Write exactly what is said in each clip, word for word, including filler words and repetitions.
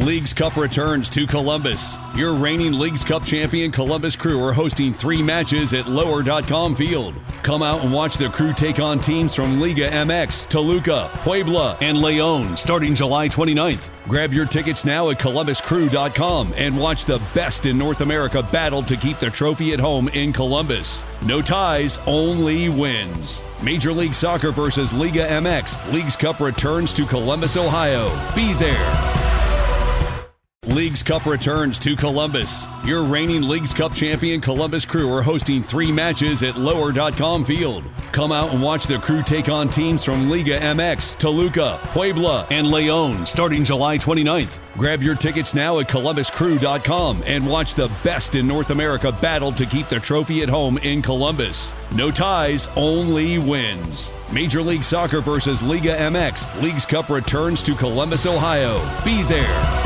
Leagues Cup returns to Columbus. Your reigning Leagues Cup champion Columbus Crew are hosting three matches at lower dot com Field. Come out and watch the Crew take on teams from Liga M X, Toluca, Puebla, and León starting July twenty-ninth. Grab your tickets now at columbus crew dot com and watch the best in North America battle to keep the trophy at home in Columbus. No ties, only wins. Major League Soccer versus Liga M X. Leagues Cup returns to Columbus, Ohio. Be there. Leagues Cup returns to Columbus. Your reigning Leagues Cup champion Columbus Crew are hosting three matches at lower dot com Field. Come out and watch the Crew take on teams from Liga M X, Toluca, Puebla, and León starting July twenty-ninth. Grab your tickets now at columbus crew dot com and watch the best in North America battle to keep the trophy at home in Columbus. No ties, only wins. Major League Soccer versus Liga M X. Leagues Cup returns to Columbus, Ohio. Be there.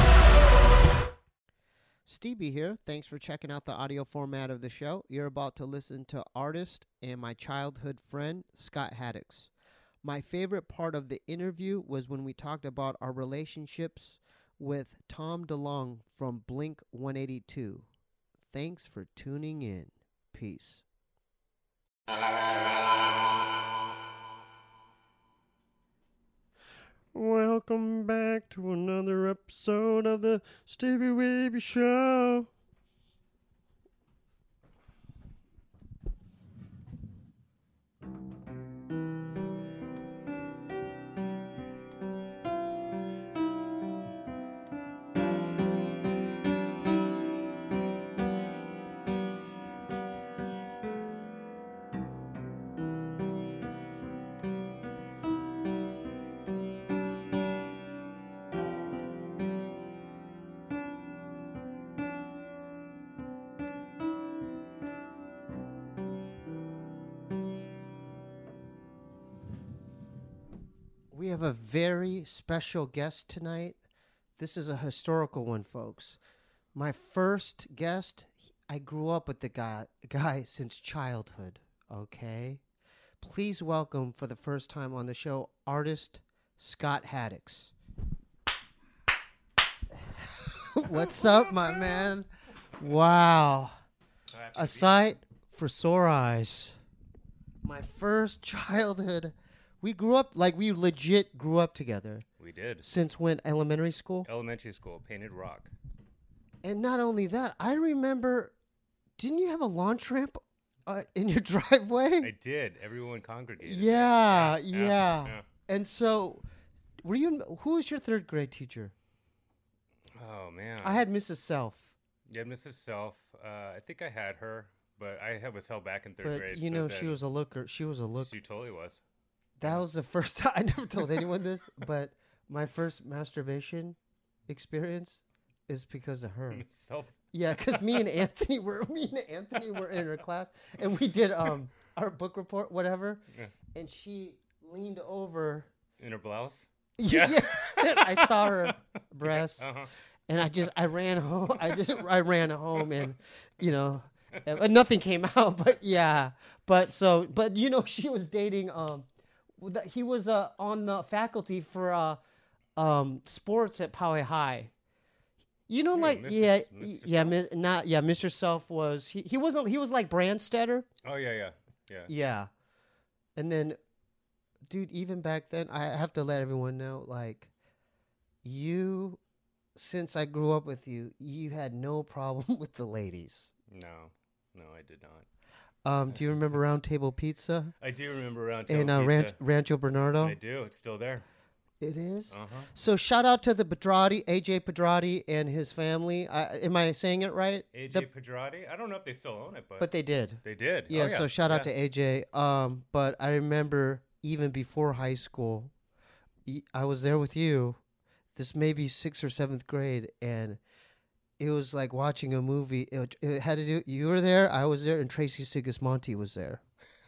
Stevie here. Thanks for checking out the audio format of the show. You're about to listen to artist and my childhood friend, Scott Haddix. My favorite part of the interview was when we talked about our relationships with Tom DeLonge from Blink one eighty-two. Thanks for tuning in. Peace. Welcome back to another episode of the Stevie Wavy Show. We have a very special guest tonight. This is a historical one, folks. My first guest, I grew up with the guy, guy since childhood, okay? Please welcome for the first time on the show, artist Scott Haddix. What's up, my man? Wow. A sight for sore eyes. My first childhood. We grew up, like we legit grew up together. We did. Since when? Elementary school? Elementary school, Painted Rock. And not only that, I remember, didn't you have a launch ramp uh, in your driveway? I did. Everyone congregated. Yeah, yeah, yeah. yeah. yeah. And so, were you, who was your third grade teacher? Oh, man. I had Missus Self. Yeah, Missus Self. Uh, I think I had her, but I had, was held back in third but, grade. you so know, she was a looker. She was a looker. She totally was. That was the first time. I never told anyone this, but my first masturbation experience is because of her. Self. Yeah, because me and Anthony were me and Anthony were in her class, and we did um our book report, whatever. Yeah. And she leaned over In her blouse. Yeah, yeah. I saw her breasts, Uh-huh. and I just I ran home. I just I ran home, and you know, uh, nothing came out. But yeah, but so but you know, she was dating um. He was uh, on the faculty for uh, um, sports at Poway High. You know, Yeah, like Mister yeah, Mister yeah, Self? mi- not yeah. Mister Self was he? He wasn't. He was like Brandstetter. Oh, yeah, yeah, yeah. Yeah, and then, dude, even back then, I have to let everyone know, like, you, since I grew up with you, you had no problem with the ladies. No, no, I did not. Um, do you remember Round Table Pizza I do remember Round Table in uh, Pizza. Ranch- Rancho Bernardo? I do. It's still there. It is. Uh-huh. So shout out to the Pedrati, A J Pedrati and his family. I, am I saying it right? A J The- Pedrati? I don't know if they still own it, but, But they did. they did. Yeah, Oh, so shout out yeah. to A J. Um, but I remember even before high school, y- I was there with you. This may be sixth or seventh grade, and it was like watching a movie. It, it had to do. You were there, I was there, and Tracy Sigismonti was there.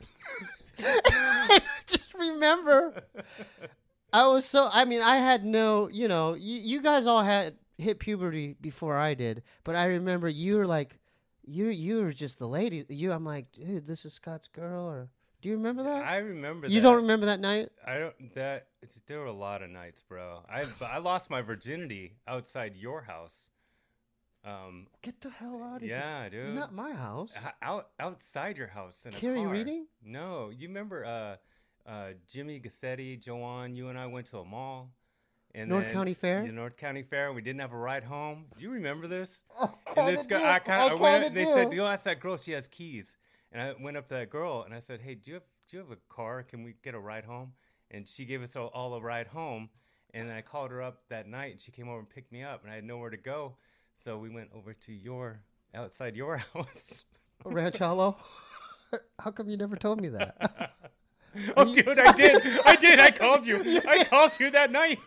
I just remember. I was so. I mean, I had no. You know, you, you guys all had hit puberty before I did, but I remember you were like, you you were just the lady. You, I'm like, dude, this is Scott's girl, or Do you remember that? I remember. You that. don't remember that night? I don't. That it's, there were a lot of nights, bro. I I lost my virginity outside your house. Um, Get the hell out of yeah, here. dude. Not my house. H- out outside your house in a Carrie car. Reading? No, you remember uh, uh, Jimmy Gassetti, Joanne, you and I went to a mall. And North then- County Fair? The North County Fair, and we didn't have a ride home. Do you remember this? Oh, And this kinda guy, I do. kind of, I, I went up, kinda and they do. said, "You ask that girl, she has keys." And I went up to that girl and I said, "Hey, do you have do you have a car? Can we get a ride home?" And she gave us all, all a ride home. And then I called her up that night, and she came over and picked me up, and I had nowhere to go, so we went over to your outside your house. Ranch Hollow? How come you never told me that? Oh, you- dude, I did, I did, I called you, I called you that night.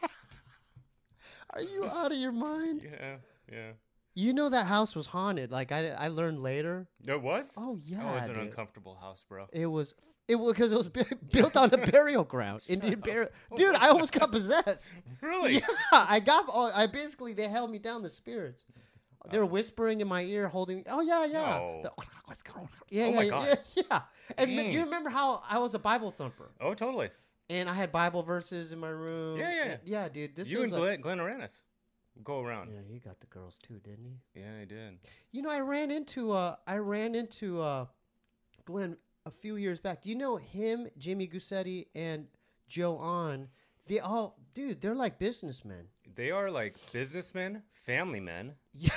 Are you out of your mind? Yeah, yeah. You know that house was haunted. Like I, I learned later. It was? Oh yeah, Oh, it was an dude. uncomfortable house, bro. It was. It was because it was bu- built on a burial ground, Indian burial. Dude, I almost got possessed. Really? Yeah, I got. Oh, I basically they held me down. The spirits. They were whispering in my ear, holding. Oh yeah, yeah. No. The- what's going on? Yeah, Oh, yeah, my yeah, God. yeah, yeah. And do Dang. you remember how I was a Bible thumper? Oh, totally. And I had Bible verses in my room. Yeah, yeah. And- yeah, dude. This You was and a- Glenn, Glenn Aranis go around. Yeah, he got the girls too, didn't he? Yeah, I did. You know, I ran into uh, I ran into uh, Glenn a few years back. Do you know him, Jimmy Gussetti, and Joe On? They all, dude, they're like businessmen. They are like businessmen, family men, Yeah.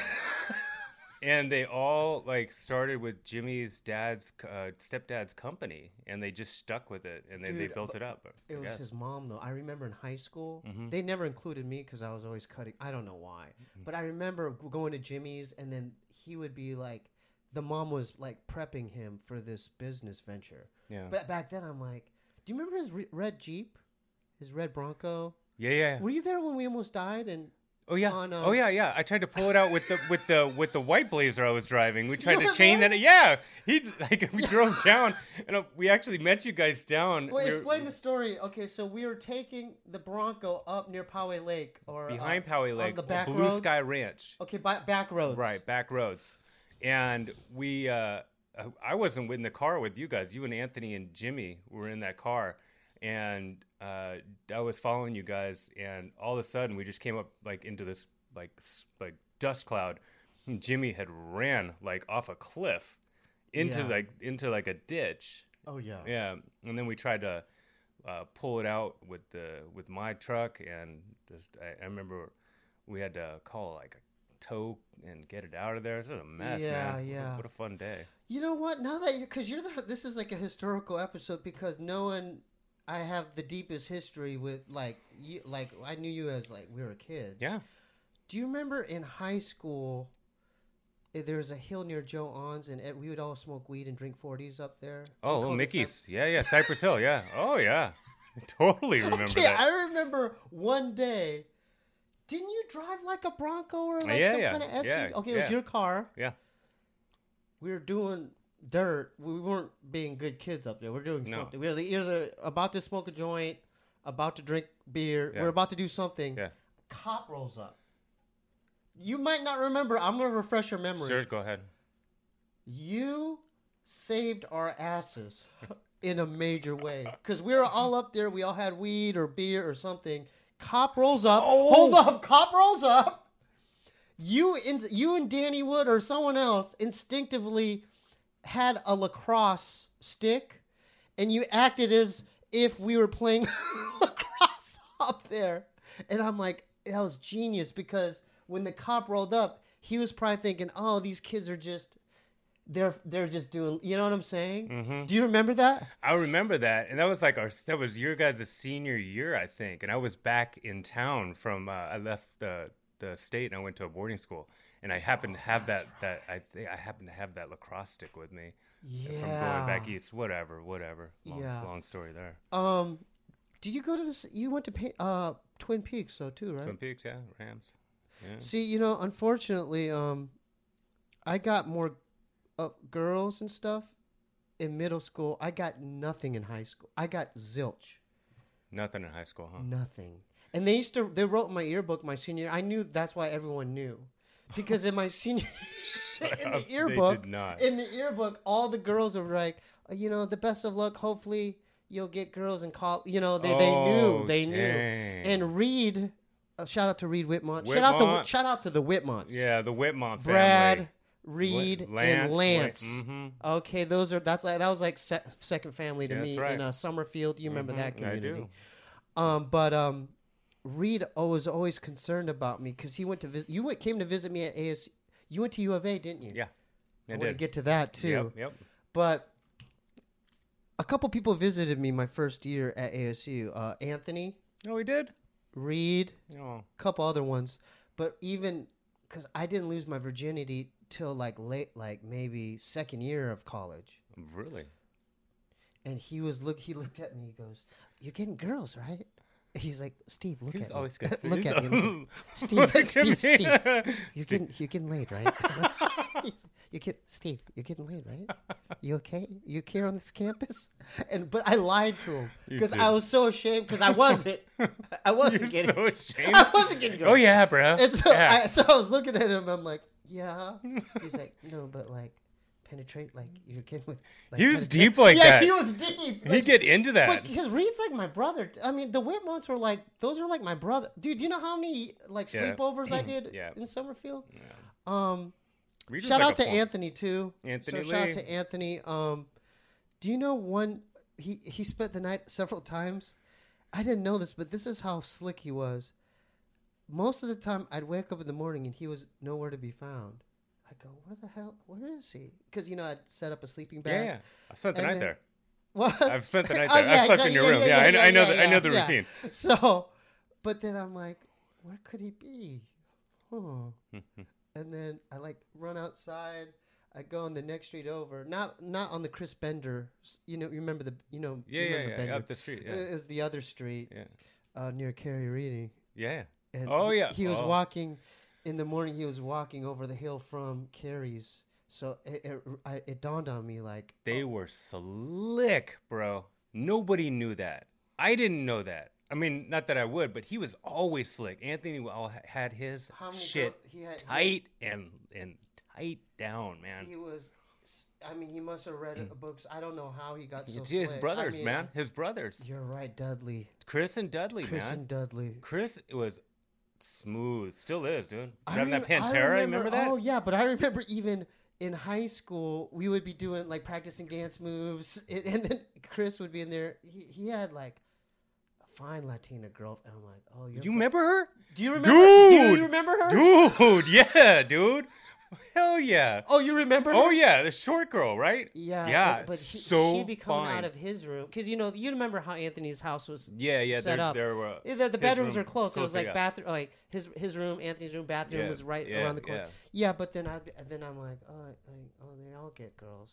and they all like started with Jimmy's dad's uh, stepdad's company, and they just stuck with it, and then they Dude, built it up. It I was guess. his mom, though. I remember in high school, Mhm. they never included me because I was always cutting. I don't know why. But I remember g- going to Jimmy's, and then he would be like, the mom was like prepping him for this business venture. Yeah. But back then, I'm like, do you remember his re- red Jeep? His red Bronco? Yeah, yeah. Were you there when we almost died? And Oh yeah. on, uh, oh yeah, yeah. I tried to pull it out with the with the with the white Blazer I was driving. We tried You to were chain there? that. Yeah. He like we drove down, and uh, we actually met you guys down. Wait, We were explain the story. Okay, so we were taking the Bronco up near Poway Lake, or behind uh, Poway on Lake, the back Blue roads? Sky Ranch. Okay, by, back roads. Right, back roads. And we, uh, I wasn't in the car with you guys. You and Anthony and Jimmy were in that car. And uh, I was following you guys. And all of a sudden, we just came up like into this like s- like dust cloud. And Jimmy had ran like off a cliff into Yeah. like into like a ditch. Oh yeah. Yeah. And then we tried to uh, pull it out with the with my truck. And just I, I remember we had to call like a tow and get it out of there. It was a mess, Yeah, man. What a- yeah. What a fun day. You know what? Now that you're, because you're the, this is like a historical episode because knowing I have the deepest history with like, you, like I knew you as like we were kids. Yeah. Do you remember in high school? eh, There was a hill near Joe On's, and eh, we would all smoke weed and drink forties up there. Oh, We little called it Mickey's. Yeah, yeah. Cypress Hill. Yeah. Oh, yeah. I totally remember Okay, that. I remember one day. Didn't you drive like a Bronco or like Yeah, some yeah, kind of S U V? yeah, Okay, it was yeah. your car. Yeah. We were doing dirt. We weren't being good kids up there. We are doing No. something. We were either about to smoke a joint, about to drink beer. Yeah. We're about to do something. Yeah. Cop rolls up. You might not remember. I'm gonna refresh your memory. Sure, go ahead. You saved our asses in a major way because we were all up there. We all had weed or beer or something. Cop rolls up. Oh! Hold up. Cop rolls up. You, in, you and Danny Wood or someone else instinctively had a lacrosse stick, and you acted as if we were playing lacrosse up there. And I'm like, that was genius because when the cop rolled up, he was probably thinking, "Oh, these kids are just." They're they're just doing, you know what I'm saying? Mm-hmm. Do you remember that? I remember that, and that was like our that was your guys' senior year, I think. And I was back in town from uh, I left the the state and I went to a boarding school, and I happened to have that that I think I happened to have that lacrosse stick with me Yeah. from going back east. Whatever, whatever. Long, Yeah. long story there. Um, did you go to this? You went to Pa- uh Twin Peaks, so too, right? Twin Peaks, yeah, Rams. Yeah. See, you know, unfortunately, um, I got more uh, girls and stuff in middle school. I got nothing in high school. I got zilch, Nothing in high school, huh? nothing. And they used to. They wrote in my yearbook my senior. I knew that's why everyone knew. because in my senior in the They yearbook, did not. in the yearbook, all the girls were like, uh, you know, the best of luck. Hopefully, you'll get girls in college. You know, they, they Oh, knew, they dang. knew. And Reed, uh, shout out to Reed Whitmont. Shout out to Whitmont. shout out to the Whitmonts. Yeah, the Whitmont family. Brad, Reed, Lance, and Lance. Mm-hmm. Okay, those are that's like that was like se- second family to That's me right. in uh, Summerfield. You remember that I community? do. Um, but um, Reed was always concerned about me because he went to visit. You went, came to visit me at A S U. You went to U of A, didn't you? Yeah, I I want to did. get to that too. Yep, yep. But a couple people visited me my first year at A S U. Uh, Anthony, Oh, we did? Reed, Oh. a couple other ones. But even because I didn't lose my virginity till like late, like maybe second year of college. Really? And he was look. He looked at me. He goes, "You're getting girls, right?" He's like, "Steve, look He's at always me. got look at me. Look at- Steve, Look at Steve, me. Steve. You're getting, you're getting laid, right? He's- you get, Steve, you're getting laid, right? You okay? You okay on this campus?" And but I lied to him You because did. I was so ashamed because I wasn't. I wasn't You're getting. so ashamed. I wasn't getting girls. Oh, yeah, bro. And so, yeah. I, so I was looking at him. I'm like, "Yeah." He's like, "No, but like, penetrate, like you're getting with." Like, He was penetrate." deep like yeah, that. he was deep. He'd Like, get into that. but because Reed's like my brother. I mean, the Whitmonts were like, those are like my brother. Dude, do you know how many like Yeah. sleepovers I did Yeah. in Summerfield? Yeah. Um, Reed was shout like out a to form- Anthony too. Anthony so shout out Lee. to Anthony. Um, do you know one? He he spent the night several times. I didn't know this, but this is how slick he was. Most of the time, I'd wake up in the morning and he was nowhere to be found. I go, where the hell? Where is he? Because you know I'd set up a sleeping Yeah, bag. yeah. I spent the And night then- there. What? I've spent the night Oh, there. I've slept in exactly. your room. Yeah, I, know- I know. the, I know the yeah. routine. So, but then I'm like, where could he be? Huh. And then I like run outside. I go on the next street over, not not on the Chris Bender. s- You know, you remember the you know Yeah, you yeah, remember yeah. Bender. Up the street. Yeah, It was the other street yeah, uh, near Carrie Reading. yeah. And Oh, he, yeah. he was Oh. walking in the morning. He was walking over the hill from Carrie's. So it it, I, it dawned on me like They were slick, bro. Nobody knew that. I didn't know that. I mean, not that I would, but he was always slick. Anthony all had his how many shit girl- he had, tight and and tight down, man. He was. I mean, he must have read books. I don't know how he got so. It's his slick. brothers, I mean, man. His brothers. You're right, Dudley. Chris and Dudley, Chris man. and Dudley. Chris was smooth. Still is, dude. I Driving that rem- I Pantera, remember that? Oh yeah, but I remember even in high school we would be doing like practicing dance moves, and, and then Chris would be in there. He, he had like a fine Latina girl, and I'm like, oh, you're Do you remember her? Do you remember? Do Dude! you remember her? Dude, yeah, dude. Hell yeah. Oh, you remember? Oh her? yeah, the short girl, right? Yeah, Yeah, but, but he, so she'd be coming fine. out of his room because you know you remember how Anthony's house was. Yeah, yeah. set There, up. there were. Yeah, the, the his bedrooms room are close. It was closer, like yeah. bathroom, like his his room, Anthony's room, bathroom Yeah, was right yeah, around the corner. yeah. Yeah, but then I then I'm like, oh, I, oh, they all get girls.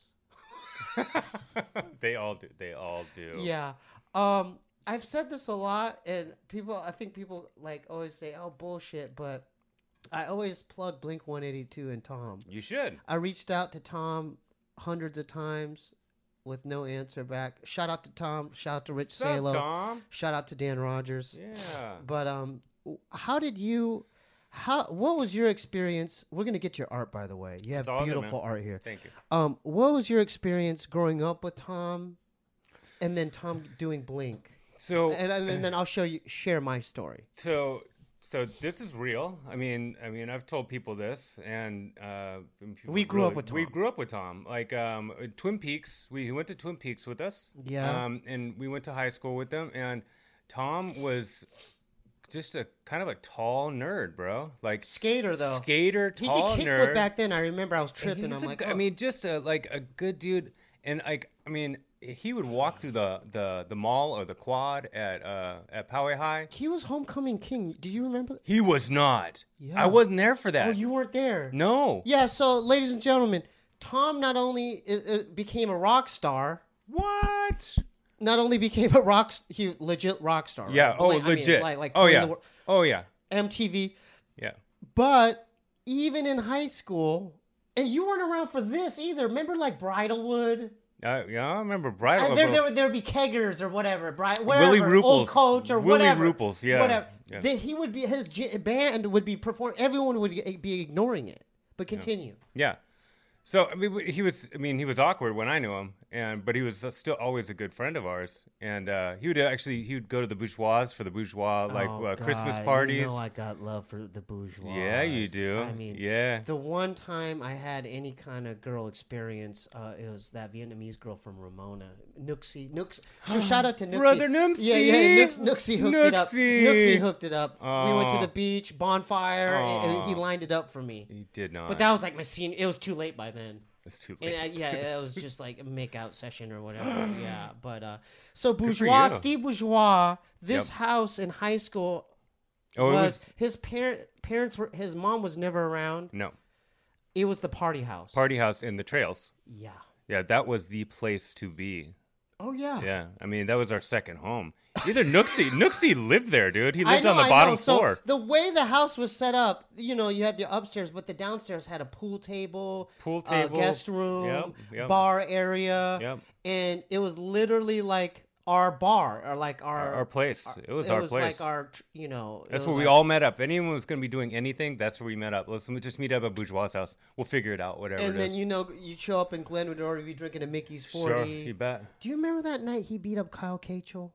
They all do. They all do. Yeah. Um, I've said this a lot, and people, I think people like always say, "Oh, bullshit," but I always plug Blink one eighty-two and Tom. You should. I reached out to Tom hundreds of times with no answer back. Shout out to Tom. Shout out to Rich Sup, Salo. Tom? Shout out to Dan Rogers. Yeah. But um, w- how did you? How what was your experience? We're gonna get your art, by the way. You have It's all good, beautiful man. art here. Thank you. Um, what was your experience growing up with Tom, and then Tom doing Blink? So And, and then I'll show you share my story. So, so this is real. I mean, I mean, I've told people this, and uh, people We grew up really- with We Tom. grew up with Tom. Like um, Twin Peaks. We he went to Twin Peaks with us. Yeah. Um, and we went to high school with them, and Tom was just a kind of a tall nerd, bro. Like Skater though. skater, He tall did nerd. kickflip back then. I remember I was And tripping. he was I'm a like, g- oh. I mean, just a like a good dude, and like, I mean, he would walk through the the the mall or the quad at uh at Poway High. he was homecoming king. Do you remember? He was not. Yeah. I wasn't there for that. Oh, you weren't there. No. Yeah. So, ladies and gentlemen, Tom not only uh, uh, became a rock star, What? not only became a rock, s- he legit rock star. Right? Yeah. Oh, Like, I mean, legit. like, like oh touring yeah. the wor- Oh yeah. M T V. Yeah. But even in high school, and you weren't around for this either. Remember, like Bridalwood. Uh, yeah, I remember Brian. Uh, there, there, would- there would be keggers or whatever, Brian, wherever, Willie old Ruples. coach or Willie whatever, Ruples, yeah. whatever. Yeah. They, he would be his j- band would be performing. Everyone would be ignoring it. But continue. Yeah. So I mean, he was. I mean, he was awkward when I knew him, and but he was still always a good friend of ours. And uh, he would actually he would go to the bourgeois for the bourgeois like Oh, uh, Christmas God, parties. You know I got love for the bourgeois. Yeah, you do. I mean, yeah. the one time I had any kind of girl experience, uh, it was that Vietnamese girl from Ramona, Nooksy. Nooks. So shout out to Nooksy. Brother Nooksy. Yeah, yeah. Nooks, Nooksy hooked it up. Nooksy. Nooksy hooked it up. We went to Oh. the beach, bonfire, and, and he Oh. lined it up for me. He did not. But that was like my senior. It was too late by then. It's too And, late. uh, yeah, it was just like a make out session or whatever. Yeah, but uh, so for Bourgeois, you. Steve Bourgeois, this Yep. house in high school oh, it was, was his parent parents were his mom was never around. no It was the party house. party house in the trails. Yeah. Yeah, that was the place to be. Oh yeah. Yeah, I mean that was our second home. Either Nooksy, Nooksy lived there, dude. He I lived know, on the I bottom know. So floor. the way the house was set up, you know, you had the upstairs, but the downstairs had a pool table, Pool uh, table, guest room, yep, yep. bar area, Yep. and it was literally like our bar or like our Our, our place. It was it our was place. like our, tr- you know. it That's was where we like- all met up. Anyone was going to be doing anything, that's where we met up. Let's just meet up at Bourgeois' house. We'll figure it out, whatever And it then is. you know you show up and Glenn would already be drinking a Mickey's Sure, forty. you bet. Do you remember that night he beat up Kyle Cachel?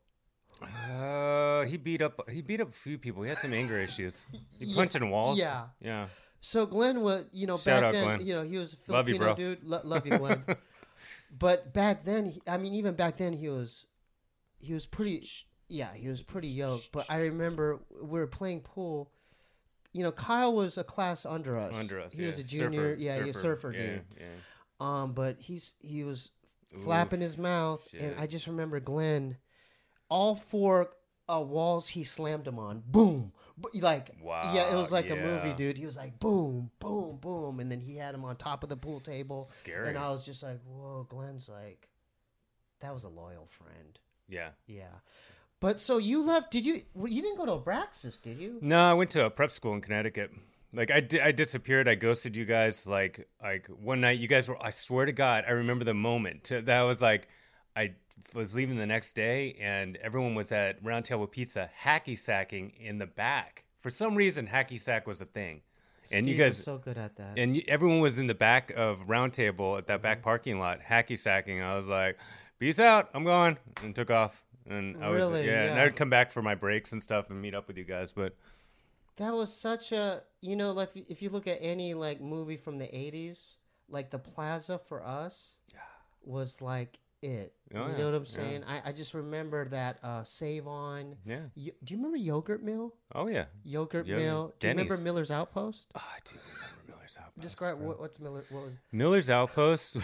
Uh, he beat up. He beat up a few people. He had some anger issues. He Yeah, punched in walls. yeah. yeah. So Glenn was, you know, Shout back out, then, Glenn. you know, he was a Love you, Filipino bro. dude. Lo- love you, Glenn. But back then, he, I mean, even back then, he was, he was pretty, yeah, he was pretty yoked. But I remember we were playing pool. You know, Kyle was a class under us. Under us. He yeah. was a junior. Surfer, yeah, he was a surfer yeah, dude. Yeah. Um, but he's he was flapping Oof, his mouth, and shit. I just remember Glenn, all four uh, walls he slammed him on, boom, B- like yeah, it was Wow, like a movie, yeah. dude. He was like boom, boom, boom, and then he had him on top of the pool table, Scary. and I was just like, whoa, Glenn's like, that was a loyal friend, Yeah. yeah. But so you left? Did you? well, You didn't go to Abraxas, did you? No, I went to a prep school in Connecticut. Like I, di- I disappeared. I ghosted you guys. Like like one night, you guys were. I swear to God, I remember the moment. That was like, I was leaving the next day, and everyone was at Round Table Pizza hacky sacking in the back. For some reason, hacky sack was a thing, and you Steve guys was so good at that. and you, everyone was in the back of Round Table at that back parking lot hacky sacking. I was like, peace out, I'm gone, and took off. And I was Really? yeah, and Yeah. I'd come back for my breaks and stuff and meet up with you guys, but. That was such a, you know, like if you look at any like movie from the eighties, like the Plaza for us was like it. Oh, you yeah, know what I'm yeah. saying? I, I just remember that uh, Save On. Yeah. Y- do you remember Yogurt Mill? Oh yeah. Yogurt Yeah, Mill. Do you remember Denny's. Miller's Outpost? Oh, I do remember Miller's Outpost. Describe bro. what, what's Miller. What was? Miller's Outpost.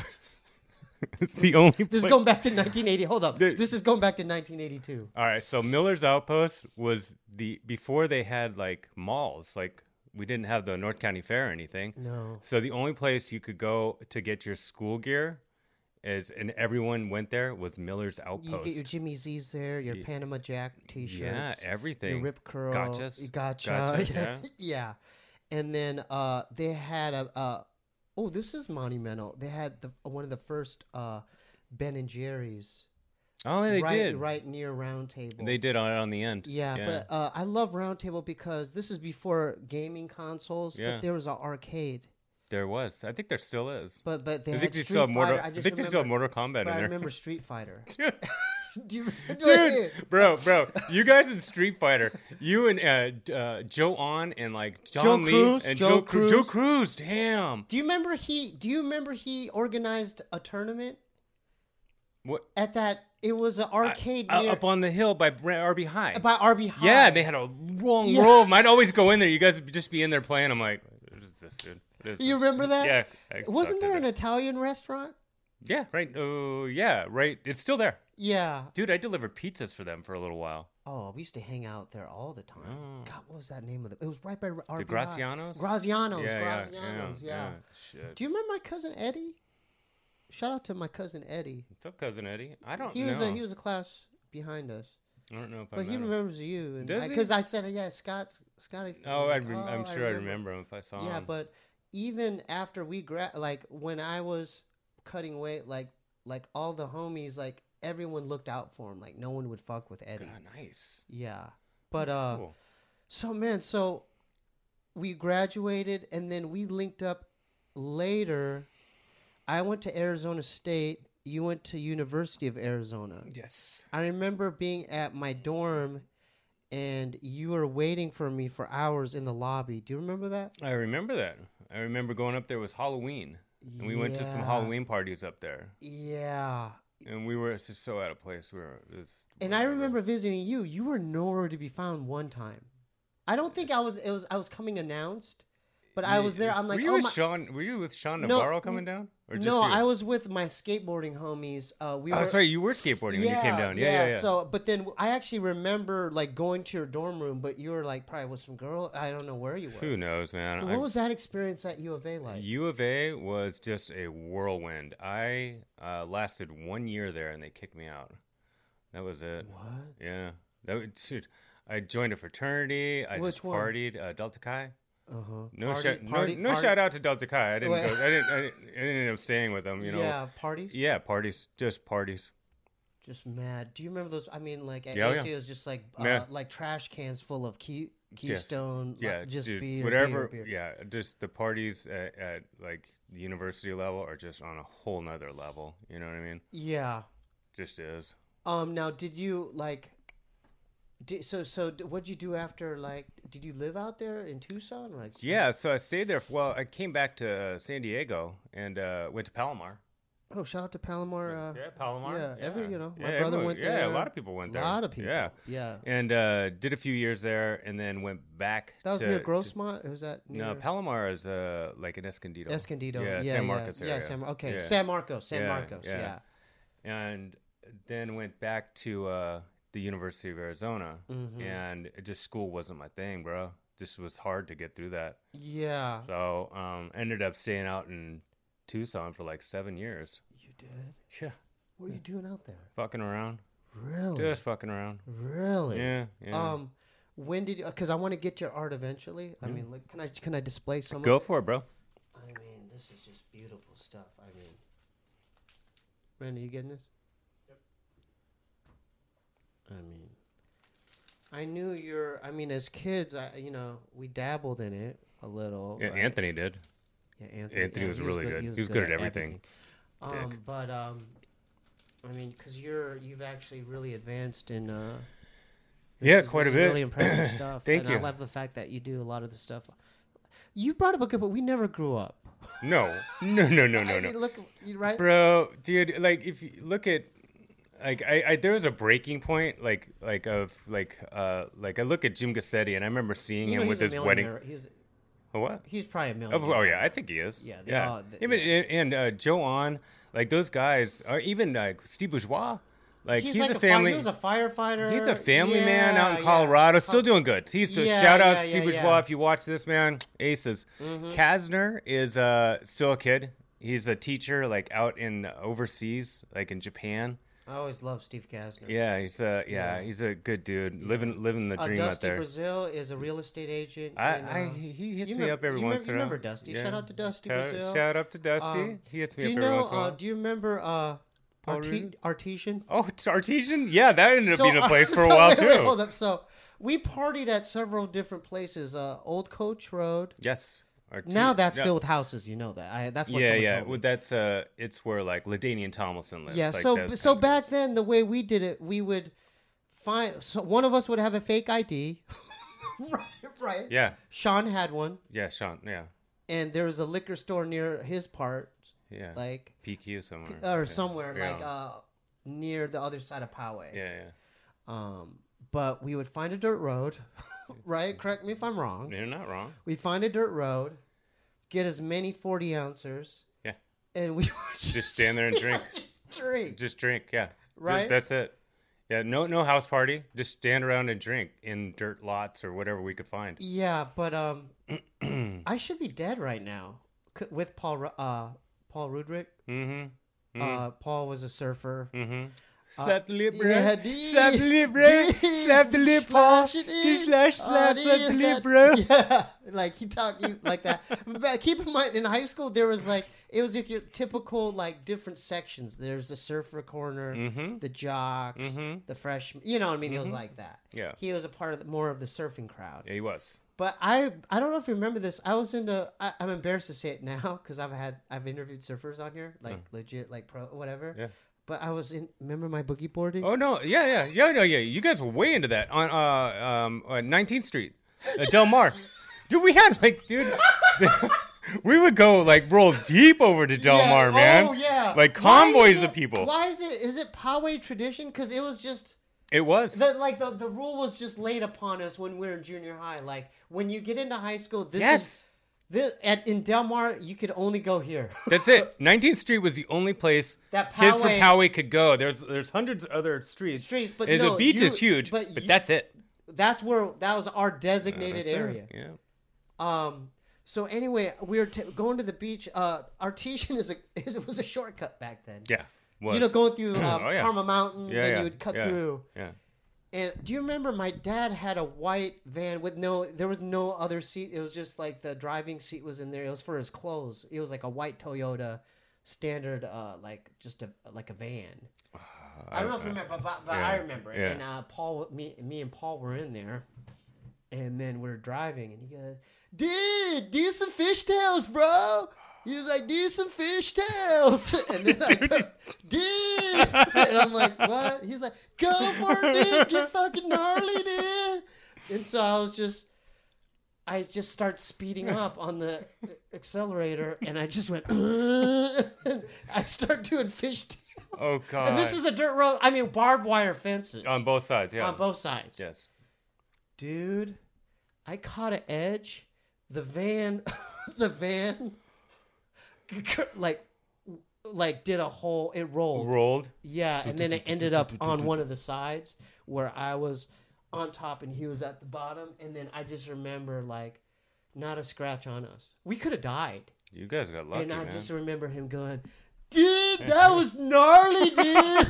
It's the only. This is place- going back to nineteen eighty. Hold up. The- This is going back to nineteen eighty-two. All right, so Miller's Outpost was the before they had like malls. Like we didn't have the North County Fair or anything. No. So the only place you could go to get your school gear is, and everyone went there, was Miller's You Outpost. get your Jimmy Z's there, your Yeah. Panama Jack T-shirts. yeah, everything. Your Rip Curl. Gotchas. you Gotcha. Gotcha, yeah. yeah. And then uh, they had a, uh, oh, this is monumental. They had the one of the first uh, Ben and Jerry's. Oh, they right, did. Right near Round Table. They did on it on the end. Yeah, but uh, I love Round Table because this is before gaming consoles, Yeah. but there was an arcade. There was. I think there still is. But but they I had think they Street still have Mortal. Fighter. I, I, just think they still have remember- Mortal Kombat in but I there. remember Street Fighter. Dude, Do you, do I- Dude, bro, bro, you guys in Street Fighter, you and uh, d- uh, Joe On and like John Joe Lee Cruz, and Joe Joe Cruz. Joe Cruz. Cruz, damn. Do you remember he? Do you remember he organized a tournament What? at that? It was an arcade Uh, near, up on the hill by Bra- R B High. by R B High. Yeah, they had a long Yeah. row of them. I'd always go in there. You guys would just be in there playing. I'm like, what is this, dude? What is You this? remember that? Yeah. I Wasn't sucked there at an it. Italian restaurant? Yeah, right. Oh, yeah, right. It's still there. Yeah. Dude, I delivered pizzas for them for a little while. Oh, we used to hang out there all the time. Oh. God, what was that name of it? It was right by R B High. The Grazianos? Grazianos. yeah, yeah, Grazianos. Yeah. Shit. Do you remember my cousin Eddie? Shout out to my cousin Eddie. What's up, cousin Eddie? I don't He know. was a, he was a class behind us, I don't know if I but met he him. remembers you. Does he? Because I, said, yeah, Scott, Scotty. Oh, was I like, rem- I'm "Oh, sure I remember him if I saw him. Yeah, but even after we gra- like when I was cutting weight, like like all the homies, like everyone looked out for him. Like no one would fuck with Eddie. God, nice. Yeah, but That's uh, cool. so man, so we graduated, and then we linked up later. I went to Arizona State. You went to University of Arizona. Yes. I remember being at my dorm, and you were waiting for me for hours in the lobby. Do you remember that? I remember that. I remember going up there. It was Halloween, and we went to some Yeah. Halloween parties up there. Yeah. And we were just so out of place. We were. It was, And I remember visiting you. You were nowhere to be found one time. I don't think I was. It was. I was coming announced, but I was there. I'm like, were you oh with my. Sean? Were you with Sean No, Navarro coming down, or just No, you? I was with my skateboarding homies. Uh, we Oh, were. sorry, you were skateboarding when you came down. Yeah, yeah, yeah. So, but then I actually remember like going to your dorm room, but you were like probably with some girl. I don't know where you were. Who knows, man? So I- what was that experience at U of A like? U of A was just a whirlwind. I uh, lasted one year there, and they kicked me out. That was it. What? Yeah. That was, dude, I joined a fraternity. I Which just one? partied. Uh, Delta Chi. Uh huh. No, party, shout, party, no, no party- shout out to Delta Chi. I didn't Wait. go. I didn't. I didn't, I didn't end up staying with them. You know. Yeah, parties. Yeah, parties. Just parties. Just mad. Do you remember those? I mean, like at Yeah, A yeah. C, it was just like uh, Yeah. like trash cans full of key, Yes. Keystone. Yeah, like, just dude, beer, whatever. beer, beer. Yeah, just the parties at, at like the university level are just on a whole nother level. You know what I mean? Yeah. Just is. Um. Now, did you like? Did, so so d- what'd you do after? Like, did you live out there in Tucson? Like, Yeah, so I stayed there. For, well, I came back to uh, San Diego and uh, went to Palomar. Oh, shout out to Palomar. Uh, yeah, Palomar. yeah, every- you know, my Yeah, brother everyone- went Yeah, there. a lot of people went a there. lot of people. Yeah, Yeah. and uh, did a few years there, and then went back. That was to, near Grossmont. Was that near No, Palomar is uh, like an Escondido. Escondido? Yeah, yeah, San yeah, Marcos Yeah, area. San, okay, Yeah. San Marcos. San Yeah, Marcos. yeah. Yeah. And then went back to uh, the University of Arizona, Mhm. and it just school wasn't my thing, bro. Just was hard to get through that. Yeah. So um, ended up staying out in Tucson for like seven years. You did. Yeah, What are you doing out there? fucking around, Really? just fucking around. Really? Yeah, yeah. Um, when did? Because I want to get your art eventually. I mean, like, can I can I display some? Go Of for it, bro. it? I mean, this is just beautiful stuff. I mean, Brandon, you getting this? Yep. I mean, I knew you're. I mean, as kids, I you know we dabbled in it a little. Yeah, right? Anthony did. Yeah, Anthony. Anthony yeah, was really good. He He was good at everything. Um, Dick. but um, I mean, because you're you've actually really advanced in. Uh, this Yeah, is- quite this a is bit. Really impressive stuff. Thank and you. I love the fact that you do a lot of the stuff. You brought up a good, but we never grew up. No, no, no, no, no, I no. mean, look, you- right? Bro, dude, like if you look at like I, I there was a breaking point like like of like uh like I look at Jim Gassetti and I remember seeing You know him he's with a his wedding. millionaire. He's Oh, what? he's probably a Oh, millionaire. oh yeah, I think he is. Yeah, they yeah. all- they- Even, and uh, Joe On, like those guys, or even like Steve Bourgeois, like he's, like a fi- family. he was a firefighter. He's a family man out in Yeah, Colorado, yeah. still doing good. He's to Yeah, shout out yeah, Steve yeah, Bourgeois yeah. if you watch this, man. Aces. Mhm. Kasner is uh, still a kid. He's a teacher, like out in overseas, like in Japan. I always love Steve Kasner. Yeah, he's a yeah, Yeah. he's a good dude, living living the Uh, dream out Dusty there. Brazil is a real estate agent. I, in, I uh, he he hits you me remember- up every you once remember, in a you while. remember Dusty? Yeah. Shout out to Dusty Shout, Brazil. shout out to Dusty. Um, he hits me Do up you every know? once in a while. Uh, do you remember uh, Paul Arti- Rubin? Artesian? Oh, it's Artesian? Yeah, that ended up So, being a place uh, for a so while wait, too. wait, hold up. So we partied at several different places. Uh, Old Coach Road. Yes. Arte- Now that's yeah. filled with houses. You know that. I, that's what Yeah, someone yeah. told me. Well, that's uh, it's where like LaDainian Tomlinson lives. Yeah. like, so those so kind of back dudes. then, the way we did it, we would find. So one of us would have a fake I D. right. Right. Yeah, Sean had one, yeah, Sean. Yeah, and there was a liquor store near his part, yeah. like P Q somewhere or Yeah. somewhere Yeah. like uh near the other side of Poway. Yeah, yeah. Um, but we would find a dirt road, right? Correct me if I'm wrong. You're not wrong. We'd find a dirt road, get as many forty ounces. Yeah. And we would just, Just stand there and drink. just drink. Just drink. Yeah. Ju- Right? That's it. Yeah. No, no house party. Just stand around and drink in dirt lots or whatever we could find. Yeah, but um, I should be dead right now c- with Paul. Ru- Uh, Paul Rudrick. Mm-hmm. Uh, Paul was a surfer. Mm-hmm. Slap the lip, bro. Yeah, D. Slap the lip, bro. D. Slap the lip, Paul. Slash it D in. slash Oh, slap, D, slap the lip, that- bro. Yeah, like he talked you like that. But keep in mind, in high school, there was like it was like your typical like different sections. There's the surfer corner, Mm-hmm. the jocks, Mhm. the freshmen. You know what I mean? It was like that. Yeah. He was a part of the, more of the surfing crowd. Yeah, he was. But I I don't know if you remember this. I was into. I, I'm embarrassed to say it now because I've had I've interviewed surfers on here, like legit, like pro, whatever. Yeah. But I was in. Remember my boogie boarding? Oh no, yeah, yeah, yeah, no, yeah. You guys were way into that on uh um uh, nineteenth Street, uh, Del Mar. Dude, we had like, dude, we would go like roll deep over to Del Yeah, Mar, man. Oh yeah. Like Why convoys is of it- people. Why is it? Is it Poway tradition? Because it was just It was. the like the the rule was just laid upon us when we were in junior high. Like when you get into high school, this Yes. is this at in Del Mar you could only go here. That's it. nineteenth Street was the only place That kids from Poway- Poway could go. There's there's hundreds of other streets. Streets, but and no, the beach you- is huge, but but, you- that's it. That's where that was our designated That's it. area. Yeah. Um. So anyway, we were t- going to the beach. Uh, Artesian is a is, it was a shortcut back then. Yeah. Was. You know, going through um, Oh, yeah. Karma Mountain, Yeah, and yeah, you would cut yeah. through. Yeah. And do you remember my dad had a white van with no, there was no other seat. It was just like the driving seat was in there. It was for his clothes. It was like a white Toyota standard, uh, like just a, like a van. I don't know if you remember, but, but yeah, I remember. yeah. And uh, Paul, me, me and Paul were in there. And then we we're driving and he goes, dude, do some fishtails, bro. He was like, do some fishtails. And then I go, dude. And I'm like, what? He's like, go for it, dude. Get fucking gnarly, dude. And so I was just, I just start speeding up on the accelerator. And I just went, and I start doing fishtails. Oh God. And this is a dirt road. I mean, barbed wire fences on both sides. Yeah. on both sides. Yes. Dude, I caught an edge. The van, the van, like, like did a whole. It rolled. Rolled. Yeah, and then it ended up on one of the sides where I was on top and he was at the bottom. And then I just remember like, not a scratch on us. We could have died. You guys got lucky, and I man. just remember him going, dude, that was gnarly, dude.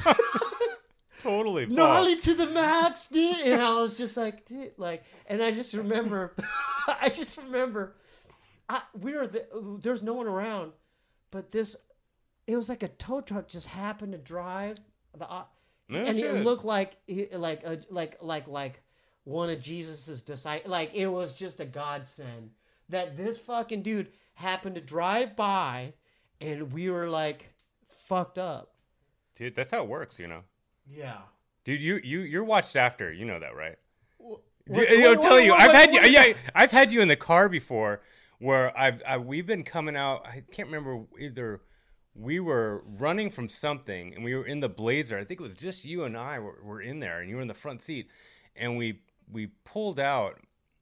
Totally. Paul. Gnarly to the max, dude. And I was just like, dude, like, and I just remember, I just remember, I, we were, the, there's no one around, but this, it was like a tow truck just happened to drive the, uh, No and shit. it looked like, like, a, like, like, like one of Jesus's disciples. Like, it was just a godsend that this fucking dude happened to drive by, and we were like fucked up. Dude, that's how it works, you know. Yeah. Dude, you you you're watched after. You know that, right? What- Dude, what- I'm what- telling you, what- I've what- had you. what- Yeah, I've had you in the car before, where I've I, we've been coming out. I can't remember either. We were running from something, and we were in the Blazer. I think it was just you and I were, were in there, and you were in the front seat, and we we pulled out,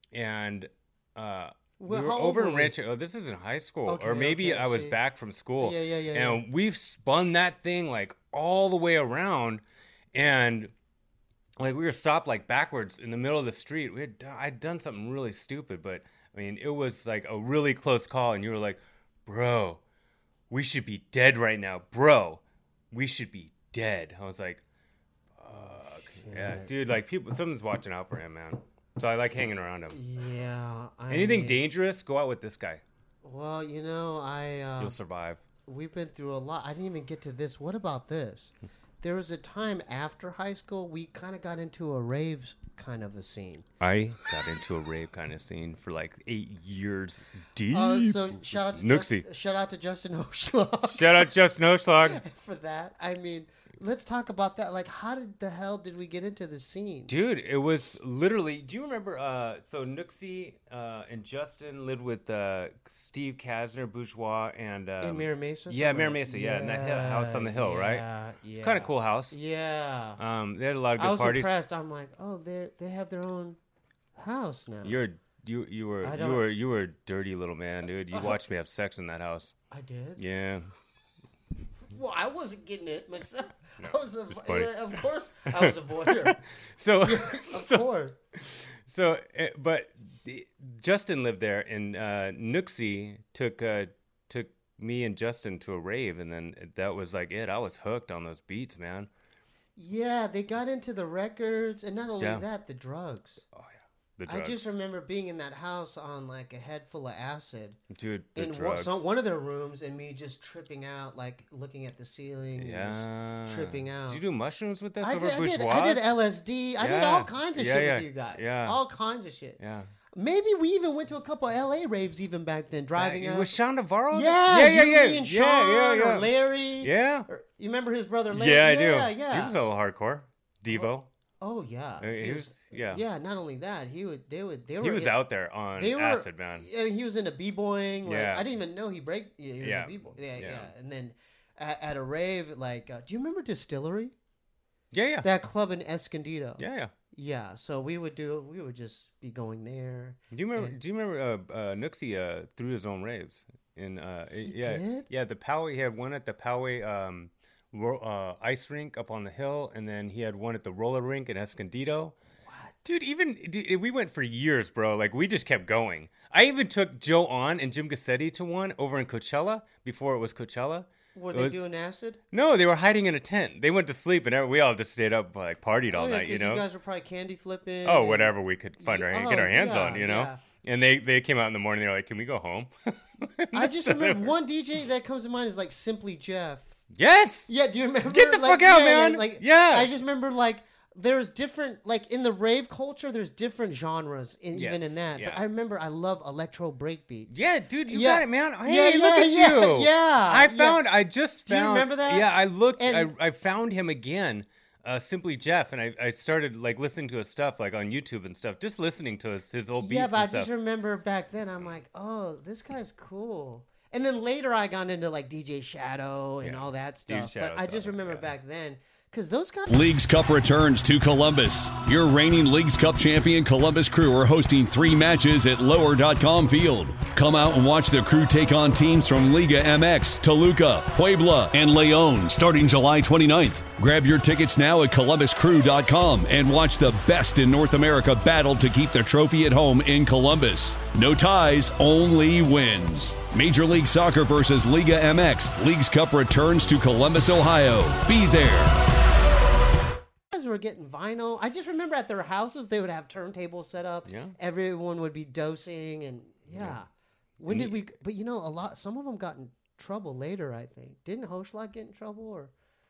and uh, Well, we were how old over were in we? Rancho. Oh, this is in high school, Okay, or maybe okay, I was see. back from school. Yeah, yeah, yeah, And yeah. we've spun that thing like all the way around, and like we were stopped like backwards in the middle of the street. We had do- I'd done something really stupid, but I mean it was like a really close call, and you were like, "Bro, we should be dead right now, bro. We should be dead." I was like, "Fuck, yeah, dude." Like people, someone's watching out for him, man. So I like hanging around him. Yeah. I Anything mean, dangerous, go out with this guy. Well, you know, I uh, You'll survive. we've been through a lot. I didn't even get to this. What about this? There was a time after high school we kind of got into a raves kind of a scene. I got into a rave kind of scene for like eight years deep. Uh, so shout out to Nooksy. Just, shout out to Justin Oshlag Shout out Justin Oshlag. for that. I mean, let's talk about that. Like, how did the hell did we get into the scene? Dude, it was literally. Do you remember? Uh, so Nooksy uh, and Justin lived with uh, Steve Kasner, Bourgeois, and um, In Mira Mesa? Yeah, somewhere? Mira Mesa. Yeah, in that hill, house on the hill, right? Yeah, yeah. Kind of cool house. Yeah. Um, they had a lot of good I was parties. impressed. I'm like, oh, they they have their own house now. You're you you were I you don't- were you were a dirty little man, dude. You watched me have sex in that house. I did. Yeah. Well, I wasn't getting it myself. I was a, funny. yeah, of course, I was a voyeur. So of so course. so, uh, but the, Justin lived there, and uh, Nooksy took uh, took me and Justin to a rave, and then that was like it. I was hooked on those beats, man. Yeah, they got into the records, and not only Yeah. that, the drugs. Oh yeah, the I drugs. just remember being in that house on like a head full of acid Dude, the in one, drugs. some, one of their rooms, and me just tripping out, like looking at the ceiling. yeah. And just tripping out. Did you do mushrooms with us I over did, I did. bourgeois? I did L S D. I did Yeah. all kinds of Yeah, shit yeah. with you guys. Yeah. All kinds of shit. Yeah. Maybe we even went to a couple L A raves even back then, driving Uh, out. was Sean Navarro? Yeah, yeah, yeah, you, yeah. me and yeah, Sean yeah, yeah. or Larry. Yeah. Or- you remember his brother Larry? Yeah, I yeah, do. Yeah, He was a little hardcore. Devo. Oh yeah. Uh, he was- yeah. Yeah. Not only that, he would. They would. They were. He was in- out there on They were. acid, man. Yeah, he was into b-boying. Like, Yeah. I didn't even know he break. Yeah, he was Yeah. a b-boy. Yeah, yeah. Yeah. And then at, at a rave, like, uh, do you remember Distillery? Yeah, yeah. That club in Escondido. Yeah, yeah. Yeah. So we would do. We would just be going there. Do you remember? And- Do you remember? Uh, uh, Nooksy uh, threw his own raves in. Uh, yeah, did? yeah. The Poway. He had one at the Poway um, ro- uh, ice rink up on the hill, and then he had one at the roller rink in Escondido. What? Dude, even dude, we went for years, bro. Like we just kept going. I even took Joe On and Jim Gassetti to one over in Coachella before it was Coachella. Were It they was- doing acid? No, they were hiding in a tent. They went to sleep, and we all just stayed up, like partied all oh, yeah, night. You 'cause know. you guys were probably candy flipping. Oh, and- whatever we could find our Yeah, get our oh, hands yeah, on, you know. yeah. And they they came out in the morning. They're like, "Can we go home?" I just remember one D J that comes to mind is like Simply Jeff. Yes. Yeah, do you remember? Get the like, fuck out, yeah, yeah, man. like, Yeah. I just remember like there's different like in the rave culture. There's different genres in, even Yes, in that. yeah. But I remember I love electro breakbeats. Yeah, dude, you Yeah. got it, man. Hey, Yeah, look yeah, at yeah, you. yeah, I yeah. found. I just Do you found. remember that? Yeah, I looked. And- I I found him again. Uh, Simply Jeff, and I, I started like listening to his stuff like on YouTube and stuff, just listening to his, his old beats Yeah, but I and just stuff. remember back then I'm like, oh, this guy's cool. And then later I got into like D J Shadow and Yeah. all that D J stuff. Shadow But I just stuff, remember yeah. back then because those guys. Leagues Cup returns to Columbus. Your reigning Leagues Cup champion Columbus Crew are hosting three matches at lower dot com Field. Come out and watch the Crew take on teams from Liga M X, Toluca, Puebla, and Leon starting July twenty-ninth. Grab your tickets now at columbus crew dot com and watch the best in North America battle to keep the trophy at home in Columbus. No ties, only wins. Major League Soccer versus Liga M X. Leagues Cup returns to Columbus, Ohio. Be there. Guys were getting vinyl. I just remember at their houses they would have turntables set up. Yeah. Everyone would be dosing and yeah. When did we? But you know, a lot. Some of them got in trouble later. I think didn't Hoshlock get in trouble or?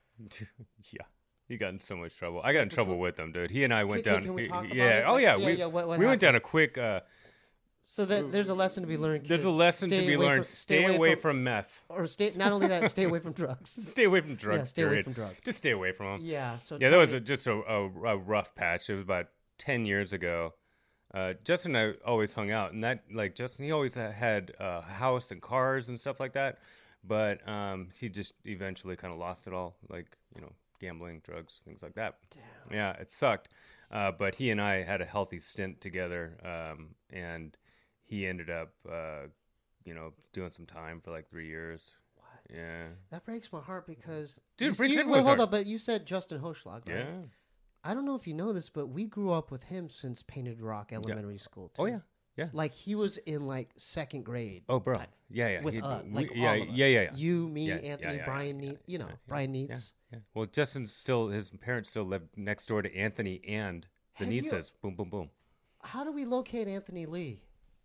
Yeah. He got in so much trouble. I got in trouble with him, dude. He and I went Can- down. can we he- talk about yeah. it? Oh Like, yeah. yeah, we yeah, what- what we went happened? down a quick. Uh, So that there's a lesson to be learned. there's a kids. lesson to Stay be away learned. from- stay away from meth. or stay. Not only that, stay away from drugs. Stay away from drugs. Yeah, stay away period. from drugs. Just stay away from them. Yeah. So Yeah, that tell was me- a, just a, a, a rough patch. It was about ten years ago. Uh, Justin and I always hung out, and that like Justin, he always uh, had a house and cars and stuff like that. But um, he just eventually kind of lost it all, like you know, gambling, drugs, things like that. Damn. Yeah, it sucked. Uh, but he and I had a healthy stint together, um, and he ended up, uh, you know, doing some time for like three years. What? Yeah. That breaks my heart because Dude, you, breaks you, everyone's wait, hold heart. up. But you said Justin Hoshlock, right? Yeah. I don't know if you know this, but we grew up with him since Painted Rock Elementary School. Too. Oh yeah. Yeah. Like he was in like second grade. Oh, bro. type. Yeah, yeah. With he- us, we- like yeah, all of us. yeah, yeah, yeah. You, me, Yeah, yeah, Anthony, yeah, Brian, yeah, Neat, you know, yeah, Brian yeah, Neats. yeah. Well, Justin's still, his parents still live next door to Anthony and the Have you- nieces. Boom, boom, boom. How do we locate Anthony Lee?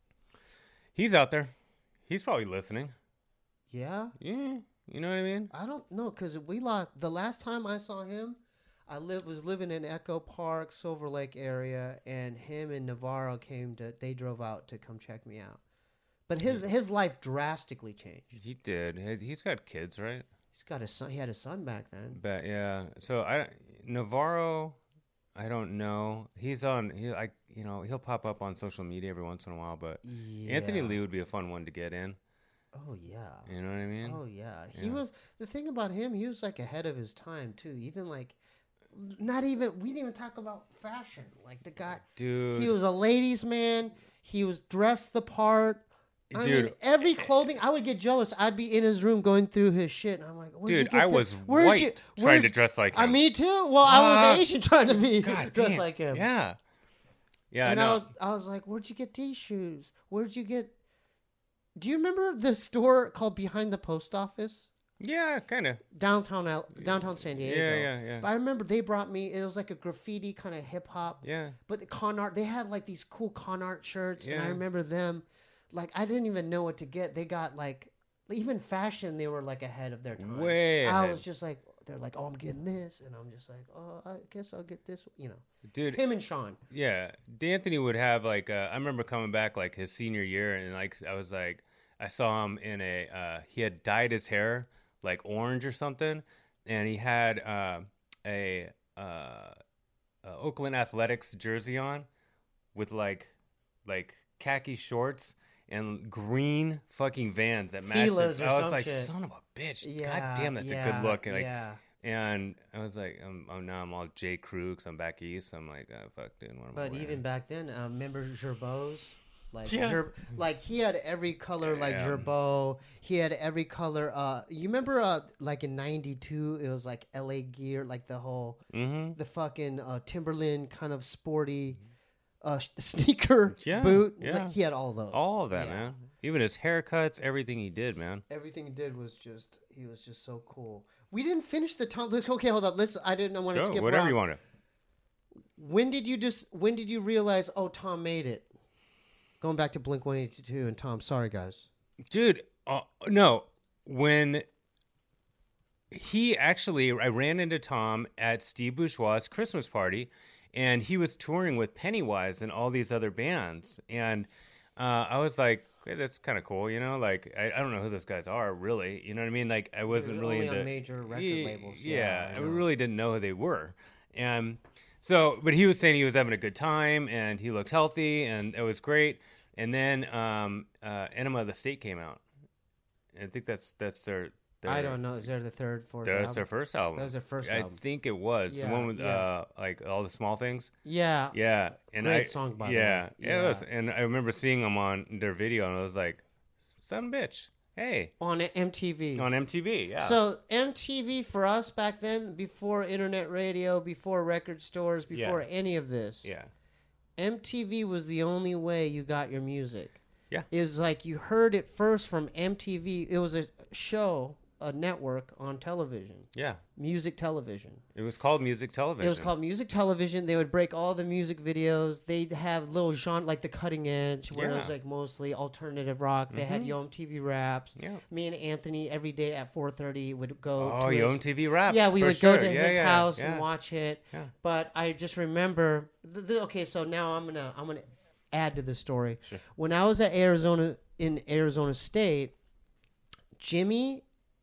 He's out there. He's probably listening. Yeah, Yeah, you know what I mean? I don't know because we lost the last time I saw him. I live was living in Echo Park, Silver Lake area, and him and Navarro came to. They drove out to come check me out, but his his life drastically changed. He did. He- He's got kids, right? He's got a son. He had a son back then. But yeah. So I Navarro, I don't know. He's on. He like you know he'll pop up on social media every once in a while. But Yeah. Anthony Lee would be a fun one to get in. Oh yeah. You know what I mean? Oh yeah. He Yeah. was the thing about him. He was like ahead of his time too. Even like, not even we didn't even talk about fashion. Like the guy, Dude. he was a ladies' man. He was dressed the part. I Dude. mean, every clothing. I would get jealous. I'd be in his room going through his shit, and I'm like, Where'd you Dude, get I this? was Where'd white you- trying where'd- to dress like him. I me too. Well, I Ah. was Asian trying to be God dressed damn. like him. Yeah. Yeah, and I I know. was, I was like, "Where'd you get these shoes? Where'd you get?" Do you remember the store called Behind the Post Office? Yeah, kind of. Downtown L- downtown San Diego. Yeah, yeah, yeah. But I remember they brought me. It was like a graffiti kind of hip hop. Yeah. But the con art, they had like these cool con art shirts, and I Yeah. remember them. Like I didn't even know what to get. They got like even fashion. They were like ahead of their time. Way I ahead. was just like, they're like, oh, I'm getting this, and I'm just like, oh, I guess I'll get this. You know, Dude, him and Sean. yeah. D'Anthony would have like, uh, I remember coming back like his senior year, and like I was like, I saw him in a, uh, he had dyed his hair like orange or something, and he had uh, a uh, uh, Oakland Athletics jersey on with like like khaki shorts and green fucking Vans that matched Feelers it. or I was some like, shit. son of a bitch! Yeah, God damn, that's yeah, a good look. And, like, yeah. and I was like, um, oh, now I'm all J. Crew because I'm back east. I'm like, oh, fuck, dude. What am I But wearing? even back then, uh, remember Gerbo's? Like, Yeah. Ger- like he had every color like Yeah. Gerbo. He had every color. Uh, you remember, uh, like in ninety-two, it was like L A Gear, like the whole, Mm-hmm. the fucking uh, Timberland kind of sporty uh, sh- sneaker Yeah, boot. yeah. Like, he had all those. All of that, Yeah. man. Even his haircuts, everything he did, man. Everything he did was just, he was just so cool. We didn't finish the Tom. Okay, hold up. Let's. I didn't want to Go, skip. whatever around. you want to. When did you just? When did you realize? Oh, Tom made it. Going back to Blink one eighty-two and Tom. Sorry, guys. Dude, uh, no. When he actually, I ran into Tom at Steve Bourgeois' Christmas party, and he was touring with Pennywise and all these other bands. And uh, I was like, hey, that's kind of cool, you know? Like, I, I don't know who those guys are, really. You know what I mean? Like, I wasn't They're really only into on major record Ye- labels. Yeah, Yeah, I I know. really didn't know who they were. And so, but he was saying he was having a good time, and he looked healthy, and it was great. And then um, uh, Enema of the State came out. And I think that's that's their. their I don't know. Is there the third, fourth? That's album? their first album. That was their first I album. think it was the Yeah, one with yeah. uh, like all the small things. Yeah. Yeah, and Great I, song, by the yeah, way. yeah, it Yeah. was. And I remember seeing them on their video, and I was like, "Son of a bitch, hey!" On M T V. On M T V, yeah. So M T V for us back then, before internet radio, before record stores, before Yeah. any of this, yeah, M T V was the only way you got your music. Yeah. It was like you heard it first from M T V. It was a show, a network on television, yeah. music television. It was called music television. It was called music television. They would break all the music videos. They'd have little genre like the Cutting Edge, where it was Yeah. like mostly alternative rock. They had Yo M T V Raps. Yeah. Me and Anthony every day at four thirty would go. Oh, to Yo his, M T V Raps. Yeah, we for would sure. go to Yeah, his yeah, house yeah. and watch it. Yeah. But I just remember. Th- th- okay, so now I'm gonna I'm gonna add to the story. Sure. When I was at Arizona in Arizona State, Jimmy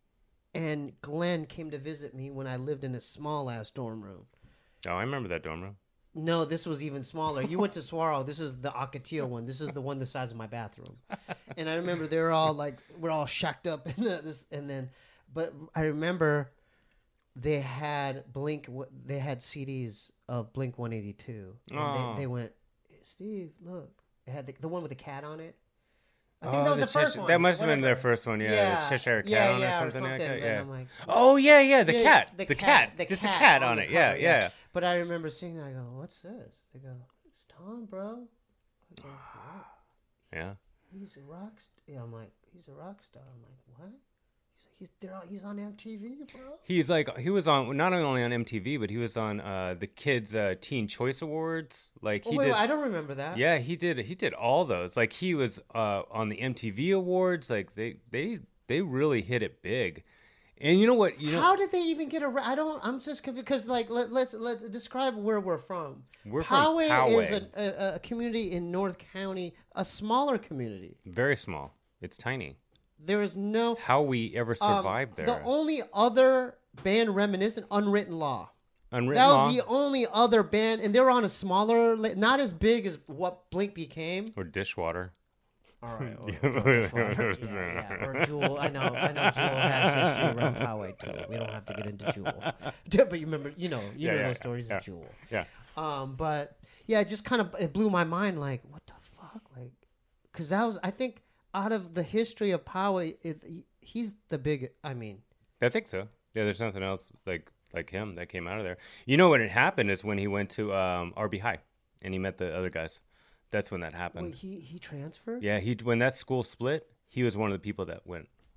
and Glenn came to visit me when I lived in a small ass dorm room. Oh, I remember that dorm room. No, this was even smaller. You went to Saguaro. This is the Ocotillo one. This is the one the size of my bathroom. And I remember they were all like, we're all shacked up in the, this. And then, but I remember they had Blink. They had C Ds of Blink one eighty-two. And Oh. they, they went, hey, Steve, look. It had the, the one with the cat on it. I think Oh, that was the, Cheshire- first one. That must have been their whatever. first one, yeah. The Cheshire Cat yeah, on yeah, or something, like that. and Yeah. I'm like, Oh yeah, yeah, the yeah, cat, the, cat, the just a cat on the it. Yeah, cover, yeah. But I remember seeing that. I go, what's this? They go, it's Tom, bro. I go, what? Yeah. He's a rock star. Yeah, I'm like, he's a rock star. I'm like, what? He's like, he's they're all, he's on M T V, bro. He's like he was on not only on M T V, but he was on uh, the kids' uh, Teen Choice Awards. Like Oh, he wait, did. wait, I don't remember that. Yeah, he did. He did all those. Like he was uh, on the M T V Awards. Like they they they really hit it big. And you know what? You know How did they even get around? I don't. I'm just confused because, like, let, let's let's describe where we're from. We're from Poway Poway. is a, a, a community in North County, a smaller community. very small. It's tiny. There is no How we ever um, survived there? The only other band reminiscent, Unwritten Law. Unwritten That was Law the only other band, and they were on a smaller, li- not as big as what Blink became. or Dishwater. All right, or, or, yeah, yeah, or Jewel. I know, I know. Jewel has history around Poway too. We don't have to get into Jewel, but you remember, you know, you Yeah, know yeah, those yeah, stories yeah. of Jewel. Yeah. Um, but yeah, it just kind of it blew my mind. Like, what the fuck? Like, because that was, I think, out of the history of Poway, it, he's the big. I mean, I think so. Yeah, there's nothing else like like him that came out of there. You know what had happened is when he went to um, R B High and he met the other guys. That's when that happened. wait, he he transferred. Yeah, he when that school split, he was one of the people that went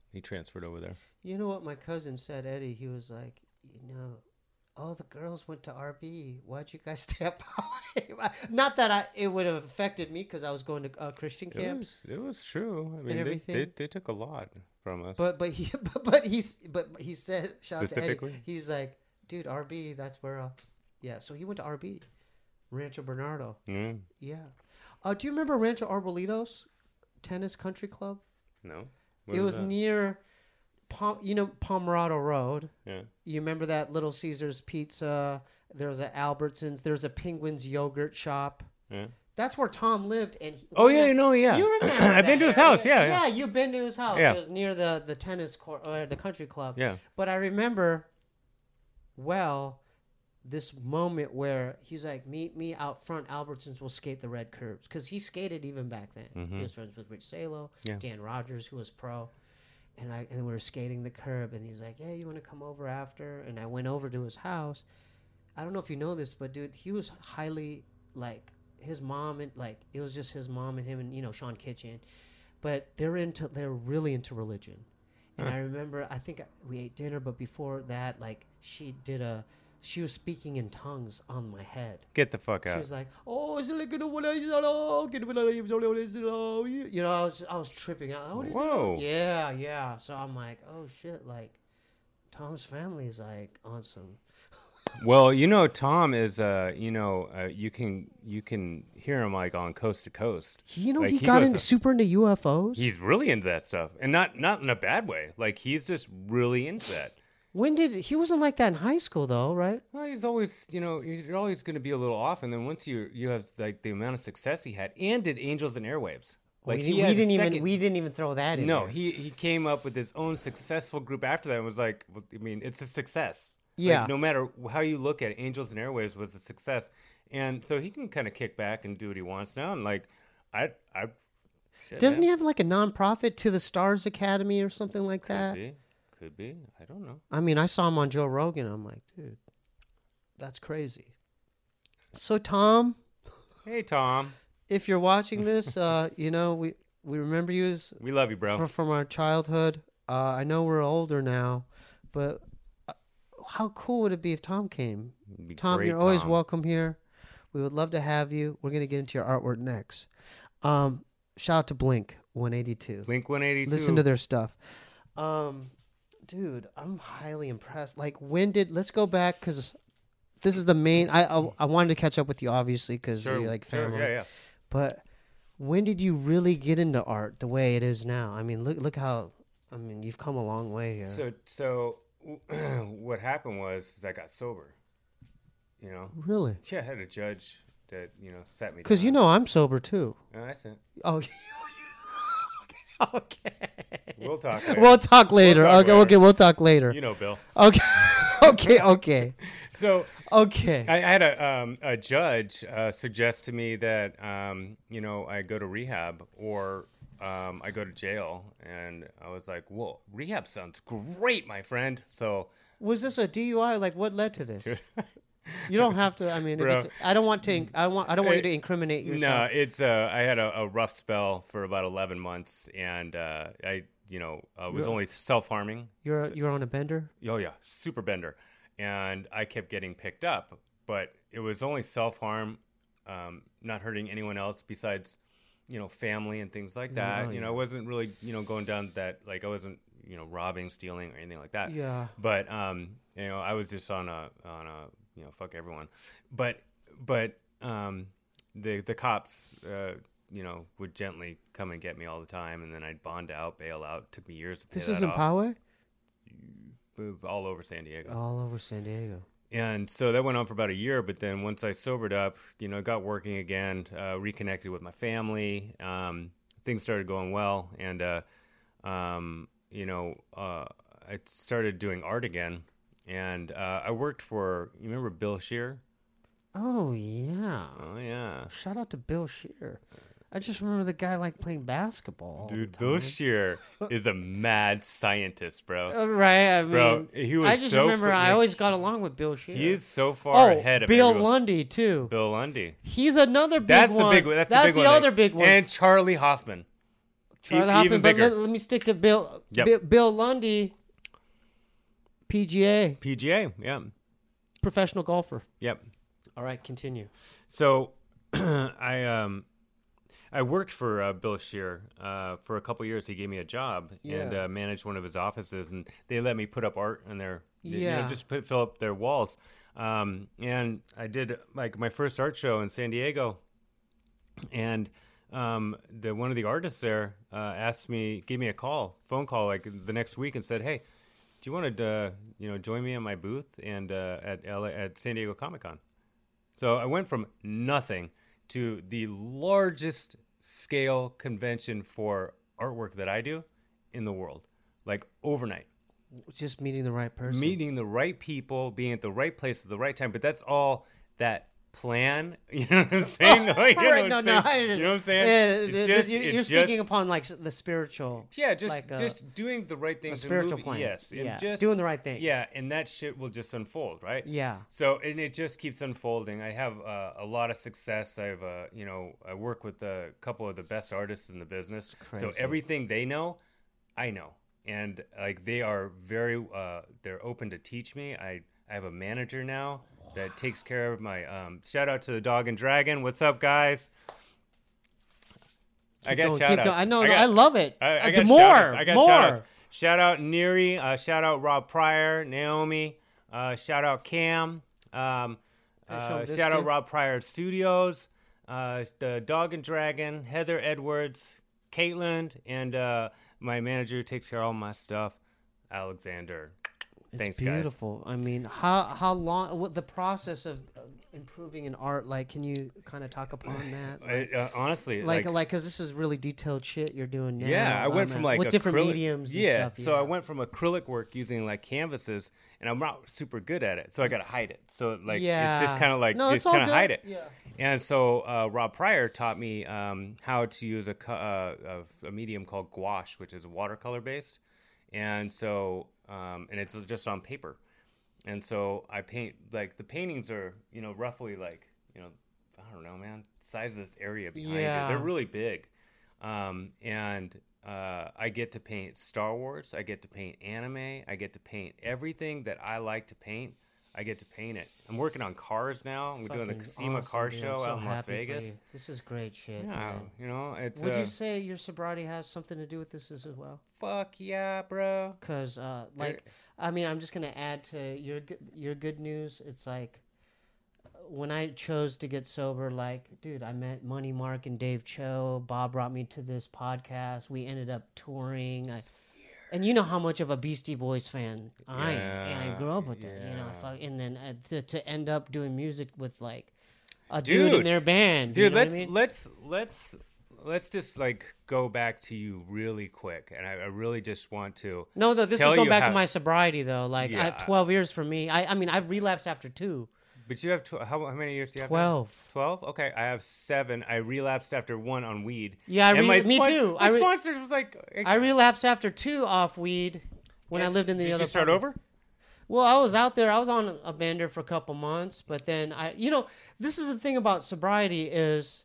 He transferred over there. You know what my cousin said, Eddie? He was like, you know, all the girls went to R B. Why'd you guys stay up? Not that I it would have affected me because I was going to uh, Christian It camps. was, it was true. I mean, they, everything. they they took a lot from us. But but he but, but he's but he said shout out to Eddie. Specifically? He's like, dude, R B. That's where. Uh, yeah. So he went to R B, Rancho Bernardo. Mm, Yeah. Uh, do you remember Rancho Arbolitos Tennis Country Club? no. What it is was that? near, Pom, you know, Pomerado Road. Yeah. You remember that Little Caesars Pizza? There was an Albertsons. There's a Penguins yogurt shop. Yeah. That's where Tom lived. And he, Oh yeah, you know, yeah. you remember? I've been that to his area. house. Yeah, yeah. Yeah, you've been to his house. Yeah. It was near the the tennis court or the country club. Yeah. But I remember, well, this moment where he's like, meet me out front. Albertsons will skate the red curbs. Because he skated even back then. Mhm. He was friends with Rich Salo, Yeah. Dan Rogers, who was pro. And I and we were skating the curb. And he's like, hey, you want to come over after? And I went over to his house. I don't know if you know this, but, dude, he was highly, like, his mom and, like, it was just his mom and him and, you know, Sean Kitchen. But they're into, they're really into religion. And Huh. I remember, I think we ate dinner, but before that, like, she did a, she was speaking in tongues on my head. Get the fuck She out. was like, "Oh, is it like you know?" You know, I was I was tripping out. "Oh, what is it?" Whoa. Yeah, yeah. So I'm like, "Oh shit!" Like, Tom's family is like on some. Well, you know, Tom is, uh, you know, uh, you can you can hear him like on coast to coast. You know, Like, he, he got goes into up- super into U F Os. He's really into that stuff, and not not in a bad way. Like he's just really into that. When did he wasn't like that in high school though, right? Well, he's always, you know, you're always going to be a little off, and then once you you have like the amount of success he had, and did Angels and Airwaves. Like we, he we had a didn't even second- we didn't even throw that in. No, there. he he came up with his own successful group after that and was like, well, I mean, it's a success. Yeah. Like, no matter how you look at it, Angels and Airwaves was a success, and so he can kind of kick back and do what he wants now. And like, I I shit, Doesn't man. he have like a nonprofit to the Stars Academy or something like Could that? be, could be. I don't know. I mean, I saw him on Joe Rogan. I'm like, dude, that's crazy. So, Tom, Hey, Tom, if you're watching this, uh, you know, we, we remember you as, we love you, bro. fr- from our childhood. Uh, I know we're older now, but uh, how cool would it be if Tom came? It'd be Tom, great, you're always Tom. welcome here. We would love to have you. We're going to get into your artwork next. Um, shout out to Blink one eighty-two. Blink one eighty-two. Listen to their stuff. Um, dude, I'm highly impressed. Like, when did, let's go back, because this is the main, I, I I wanted to catch up with you, obviously, because Sure, you're like sure, family. yeah, yeah. But when did you really get into art the way it is now? I mean, look look how, I mean, you've come a long way here. So, so what happened was is I got sober. You know, Really? yeah, I had a judge that you know sat me. Because, you down. know, I'm sober, too. Oh, that's it. Oh, okay. We'll talk. Later. We'll talk later. talk okay, later. okay, we'll talk later. You know, Bill. Okay, okay, okay, So okay. I, I had a um, a judge uh, suggest to me that um, you know I go to rehab or um, I go to jail, and I was like, "Whoa, rehab sounds great, my friend." So Was this a D U I? Like, what led to this? You don't have to. I mean, if Bro. it's, I don't want to. I want. I don't want you to incriminate no, yourself. it's uh, I had a, a rough spell for about eleven months, and uh, I you know uh, was You're- only self harming. You're you're on a bender. Oh yeah, super bender, and I kept getting picked up, but it was only self harm, um, not hurting anyone else besides, you know, family and things like that. Oh, you know, yeah. I wasn't really you know going down that like I wasn't you know robbing, stealing, or anything like that. Yeah. But um, you know, I was just on a on a you know fuck everyone, but but um, the the cops. Uh, you know, would gently come and get me all the time, and then I'd bond out, bail out. Took me years to pay This that is in off. Poway. All over San Diego. All over San Diego. And so that went on for about a year, but then once I sobered up, you know, got working again, uh, reconnected with my family, um, things started going well, and uh, um, you know, uh, I started doing art again, and uh, I worked for, you remember Bill Shear? Oh yeah. Oh yeah, Shout out to Bill Shear. I just remember the guy like playing basketball. all the dude, Bill time. Shear is a mad scientist, bro. Uh, right. I mean, Bro, he was I just so remember fr- I like, always got along with Bill Shear. He is so far oh, ahead of Bill everyone. Lundy too. Bill Lundy. Other He's another big That's one. the big one. That's, That's the, big the one. other big one. And Charlie Hoffman. Charlie e- Hoffman, even but bigger. let, let me stick to Bill. Yep. Bill, Bill Lundy, P G A, P G A, yeah. professional golfer. Yep. All right, continue. So I um I worked for uh, Bill Scheer uh, for a couple years. He gave me a job and Yeah. uh, managed one of his offices, and they let me put up art in their you Yeah. know, just put fill up their walls. Um, and I did like my first art show in San Diego, and um, the one of the artists there uh, asked me, gave me a call, phone call, like the next week, and said, "Hey, do you want to uh, you know join me in my booth and uh, at L A, at San Diego Comic Con?" So I went from nothing to the largest scale convention for artwork that I do in the world, like overnight. Just meeting the right person. Meeting the right people, being at the right place at the right time. But that's all that plan. You know what I'm saying? Like, you know Right, what no, I'm no, saying? I- You know what I'm saying? Yeah, It's th- just- you're, it's you're just- speaking upon like s- the spiritual. Yeah, just like, uh, just doing the right things. a spiritual and moving, plan. Yes, and Yeah, just doing the right thing. Yeah, and that shit will just unfold, right? Yeah. So and it just keeps unfolding. I have uh, a lot of success. I've uh, you know I work with a couple of the best artists in the business. So crazy. everything they know, I know, and like they are very uh, they're open to teach me. I I have a manager now that takes care of my um, shout out to the Dog and Dragon. What's up, guys? I Keep got going, shout keep outs. going. I know. I, I, got, love it. I, I Uh, got more. shout-outs. I got more. shout-outs. Shout out Neri. Uh, shout out Rob Pryor, Naomi. Uh, shout out Cam. Um, Hey, show uh, this shout out too. Rob Pryor Studios. Uh, the Dog and Dragon. Heather Edwards. Caitlin. And uh, my manager who takes care of all my stuff, Alexander. It's Thanks, guys. beautiful. I mean, how how long? What the process of uh, improving in art? Like, can you kind of talk upon that? I, uh, honestly, Like, like, like, because this is really detailed shit you're doing now. yeah, I went um, from uh, like with different acrylic- mediums. And yeah, stuff, so I went from acrylic work using like canvases, and I'm not super good at it, so I got to hide it. So like, yeah, it just kind of like no, just it's all kind of good. hide it. Yeah. And so uh, Rob Pryor taught me um, how to use a, co- uh, a, a medium called gouache, which is watercolor based, and so um, and it's just on paper. And so I paint, like, the paintings are, you know, roughly like, you know, I don't know, man, size of this area behind Yeah. you. They're really big. Um, and uh, I get to paint Star Wars. I get to paint anime. I get to paint everything that I like to paint. I get to paint it. I'm working on cars now. We're doing the Fucking SEMA awesome, car dude. show I'm so out in Las happy for Vegas. you. This is great shit. Yeah, man. you know, it's Would uh, you say your sobriety has something to do with this as as well? fuck yeah, bro. Because, uh, like, I mean, I'm just gonna add to your good, your good news. It's like when I chose to get sober, like, dude, I met Money Mark and Dave Cho. Bob brought me to this podcast. We ended up touring. I, and you know how much of a Beastie Boys fan I am. And I grew up with it, you know. yeah. Fuck, and then uh, to to end up doing music with like a dude, in Dude. their band, Dude, you know let's what I mean? let's let's let's just like go back to you really quick, and I, I really just want to. No, though this tell is going you back how- to my sobriety though. Like, I, Yeah. twelve years for me. I, I mean, I've relapsed after two. But you have tw- how, how many years do you have? Twelve. Twelve. Okay, I have seven. I relapsed after one on weed. Yeah, I And re- my me spon- too. My I re- sponsor was like, I relapsed after two off weed when I lived in the Did other. you start apartment. over? Well, I was out there. I was on a bender for a couple months, but then I, you know, this is the thing about sobriety is,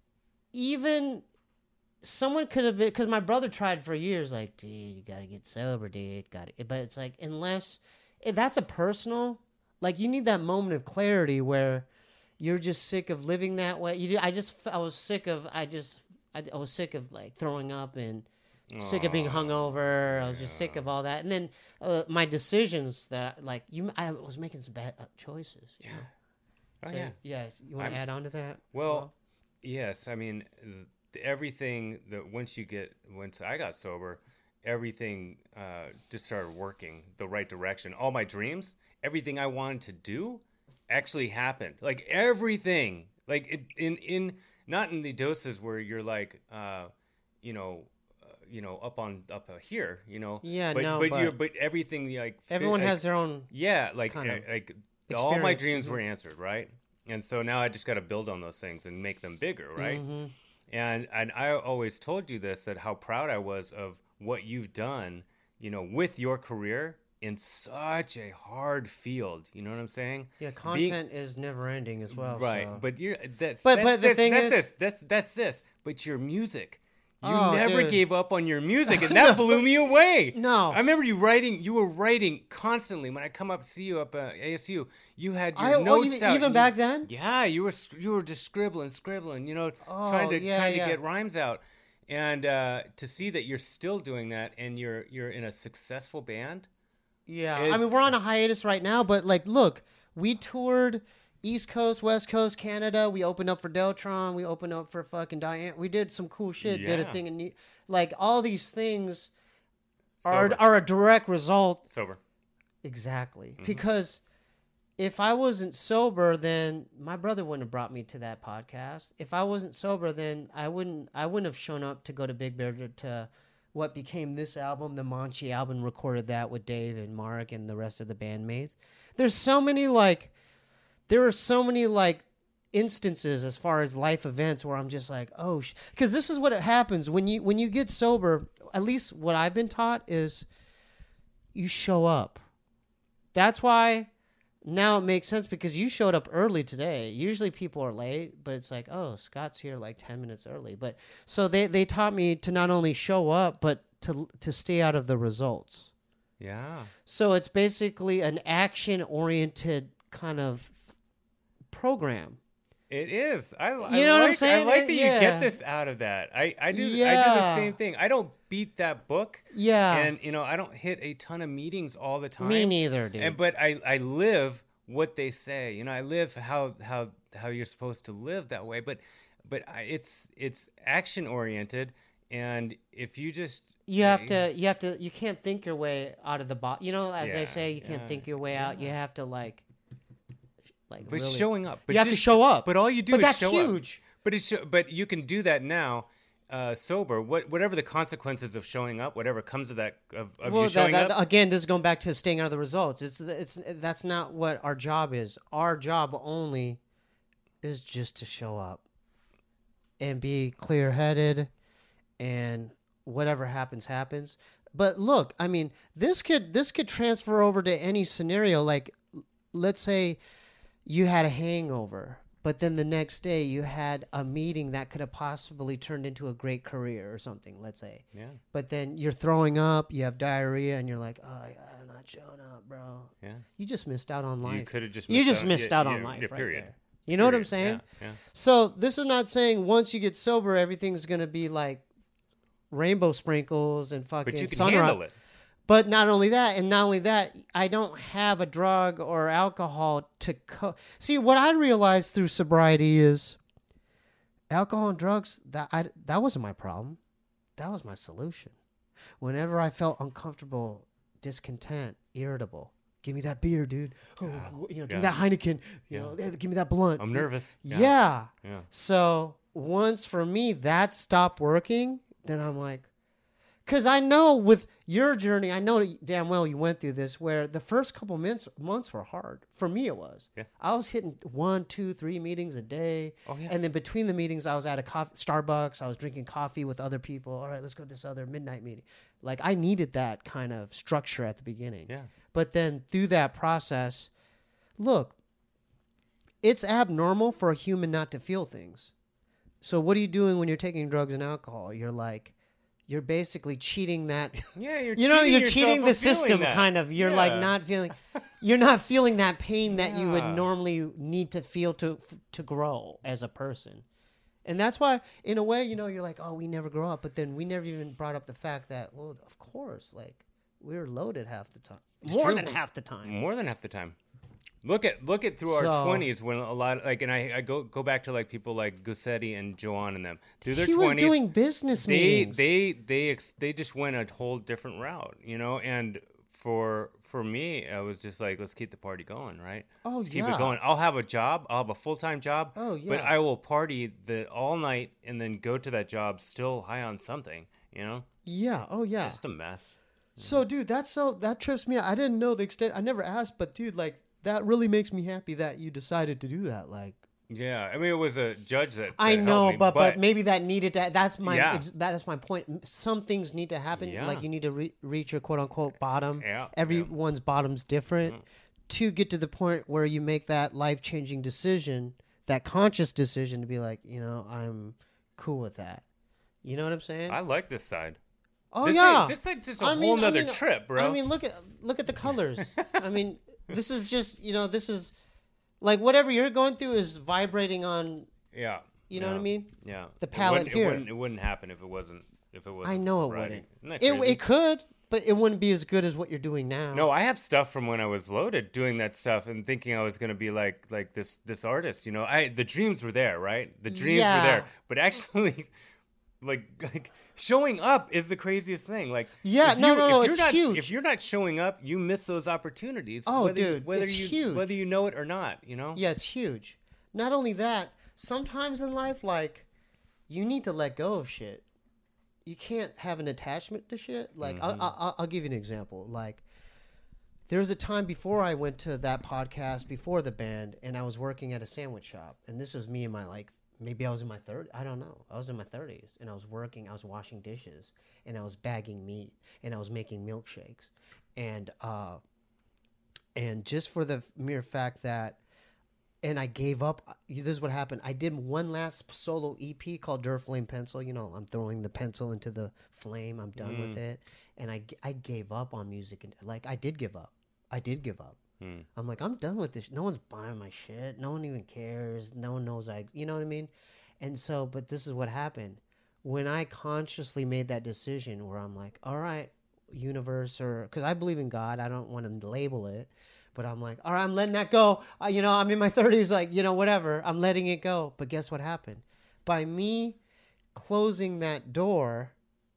even someone could have been, because my brother tried for years. Like, dude, you gotta get sober, dude. Got it. But it's like, unless if that's a personal, like, you need that moment of clarity where you're just sick of living that way. You, I just, I was sick of, I just, I, I was sick of like throwing up and. Sick of being hungover. I was just sick of all that, and then uh, my decisions that like you, I was making some bad uh, choices. You know? Oh So, yeah. yeah. You want to I'm- add on to that? Well, yes. I mean, th- everything that once you get once I got sober, everything uh, just started working the right direction. All my dreams, everything I wanted to do, actually happened. Like everything, like it, in in not in the doses where you're like, uh, you know. You know, up on up uh, here, you know. Yeah, but, no, but but you're, but everything like fit- everyone like, has their own. yeah, like kind of uh, like all my experience. dreams Mhm. were answered, right? And so now I just got to build on those things and make them bigger, right? Mhm. And and I always told you this, that how proud I was of what you've done, you know, with your career in such a hard field. You know what I'm saying? Yeah, Being- content is never ending as well. right. so. But you're that's But- that's but the this, thing that's is- this that's that's this. But your music, You Oh, never dude. gave up on your music, and that blew me away. No. I remember you writing. You were writing constantly. When I come up to see you up at A S U, you had your I, oh, notes even, out. even You- back then? Yeah, you were you were just scribbling, scribbling. You know, Oh, trying to yeah, trying yeah. to get rhymes out, and uh, to see that you're still doing that, and you're you're in a successful band. Yeah. Is- I mean, we're on a hiatus right now, but like, look, we toured East Coast, West Coast, Canada. We opened up for Deltron. We opened up for fucking Diane. We did some cool shit. Did a Yeah. thing in New- like all these things are Sober. are a direct result. Sober. Exactly. Mm-hmm. Because if I wasn't sober, then my brother wouldn't have brought me to that podcast. If I wasn't sober, then I wouldn't I wouldn't have shown up to go to Big Bear to, to what became this album, the Monchi album, recorded that with Dave and Mark and the rest of the bandmates. There's so many like there are so many like instances as far as life events where I'm just like, oh, because this is what it happens when you when you get sober. At least what I've been taught is you show up. That's why now it makes sense because you showed up early today. Usually people are late, but it's like, oh, Scott's here like ten minutes early. But so they, they taught me to not only show up, but to to stay out of the results. Yeah. So it's basically an action-oriented kind of program. It is. I, I You know like, what I'm saying? I like that Yeah. you get this out of that. I, I do. I do the Yeah. same thing. I don't beat that book. Yeah. And you know, I don't hit a ton of meetings all the time. Me neither, dude. And but I, I live what they say. You know, I live how how how you're supposed to live that way. But but I, it's it's action oriented. And if you just You have to, you have to, you can't think your way out of the box. You know, as they Yeah, say, you can't yeah, think your way out. You have to like, like But really. showing up. But you have to just- show up. But all you do But is that's show huge. up. But it's sho- but you can do that now, uh, sober. What whatever the consequences of showing up, whatever comes of that of, of Well, you that, showing that, up. again, this is going back to staying out of the results. It's it's that's not what our job is. Our job only is just to show up and be clear-headed, and whatever happens happens. But look, I mean, this could this could transfer over to any scenario. Like, l- let's say you had a hangover, but then the next day you had a meeting that could have possibly turned into a great career or something. Let's say. Yeah. But then you're throwing up, you have diarrhea, and you're like, oh, I'm not showing up, bro. Yeah. You just missed out on life. You could have just You missed just out- missed yeah, out on yeah, life yeah, right period. there. You know what I'm Period. saying? Yeah, yeah. So this is not saying once you get sober, everything's going to be like rainbow sprinkles and fucking But you can sunrise. handle it. But not only that, and not only that, I don't have a drug or alcohol to co- see. What I realized through sobriety is alcohol and drugs. That I, that wasn't my problem. That was my solution. Whenever I felt uncomfortable, discontent, irritable, give me that beer, dude. Oh, you know, give me Yeah. that Heineken. You Yeah. know, "Hey, give me that blunt. I'm nervous. Yeah. Yeah. Yeah. So once for me that stopped working, then I'm like, because I know with your journey, I know damn well you went through this where the first couple months months were hard. For me, it was. Yeah. I was hitting one, two, three meetings a day. Oh, yeah. And then between the meetings, I was at a coffee, Starbucks. I was drinking coffee with other people. All right, let's go to this other midnight meeting. Like I needed that kind of structure at the beginning. Yeah. But then through that process, look, it's abnormal for a human not to feel things. So what are you doing when you're taking drugs and alcohol? You're like, you're basically cheating that. Yeah, you're you know, cheating you're yourself cheating of the feeling system, that. kind of. You're like Yeah. not feeling, you're not feeling that pain that you would Yeah. normally need to feel to to grow as a person. And that's why, in a way, you know, you're like, oh, we never grow up. But then we never even brought up the fact that, well, of course, like we were loaded half the time, more true. than half the time. More than half the time. Look at look at through So- our twenties when a lot like and I, I go go back to like people like Gussetti and Joanne and them through their He was twenties. doing business they meetings. they they ex- they just went a whole different route, you know. And for for me, I was just like, let's keep the party going, right? Oh, Let's keep yeah. it going. I'll have a job. I'll have a full time job. Oh, But yeah. I will party the all night and then go to that job still high on something, you know. Yeah. Oh, yeah. Just a mess. So, dude, that's so that trips me out. I didn't know the extent. I never asked, but dude, like that really makes me happy that you decided to do that. Like, Yeah, I mean, it was a judge that. I that know, helped me, but, but maybe that needed to. That's my Yeah. ex, that's my point. Some things need to happen. Yeah. Like you need to re- reach your quote unquote bottom. Yeah, Everyone's bottom's different. Mm. To get to the point where you make that life changing decision, that conscious decision to be like, you know, I'm cool with that. You know what I'm saying? I like this side. oh this yeah. Side, this side's just a I whole mean, I nother mean, trip, bro. I mean, look at look at the colors. I mean, this is just you know, this is like whatever you're going through is vibrating on. yeah. You know yeah, what I mean? Yeah. The It palette wouldn't- here. It wouldn't, it wouldn't happen if it wasn't. If it wasn't. I know it sobriety. wouldn't. Isn't that It crazy? it could, but it wouldn't be as good as what you're doing now. No, I have stuff from when I was loaded doing that stuff and thinking I was going to be like like this this artist, you know. I the dreams were there, right? The dreams Yeah. were there. But actually like like showing up is the craziest thing. Like Yeah, if no, you- no, if no, you're it's not, huge. If you're not showing up, you miss those opportunities. Oh, whether, dude, whether it's you huge. whether you know it or not, you know? Yeah, it's huge. Not only that, sometimes in life, like, you need to let go of shit. You can't have an attachment to shit. Like, Mm-hmm. I'll, I'll, I'll give you an example. Like, there was a time before I went to that podcast, before the band, and I was working at a sandwich shop. And this was me in my, like, maybe I was in my third. I don't know. I was in my thirties, and I was working. I was washing dishes, and I was bagging meat, and I was making milkshakes. And, uh, and just for the mere fact that, and I gave up. This is what happened. I did one last solo E P called Duraflame Pencil. You know, I'm throwing the pencil into the flame. I'm done Mm. with it. And I, I gave up on music. And like, I did give up. I did give up. Mm. I'm like, I'm done with this. No one's buying my shit. No one even cares. No one knows I, you know what I mean? And so, but this is what happened. When I consciously made that decision where I'm like, all right, universe, or, because I believe in God. I don't want to label it. But I'm like, all right, I'm letting that go. Uh, you know, I'm in my thirties, like, you know, whatever. I'm letting it go. But guess what happened? By me closing that door,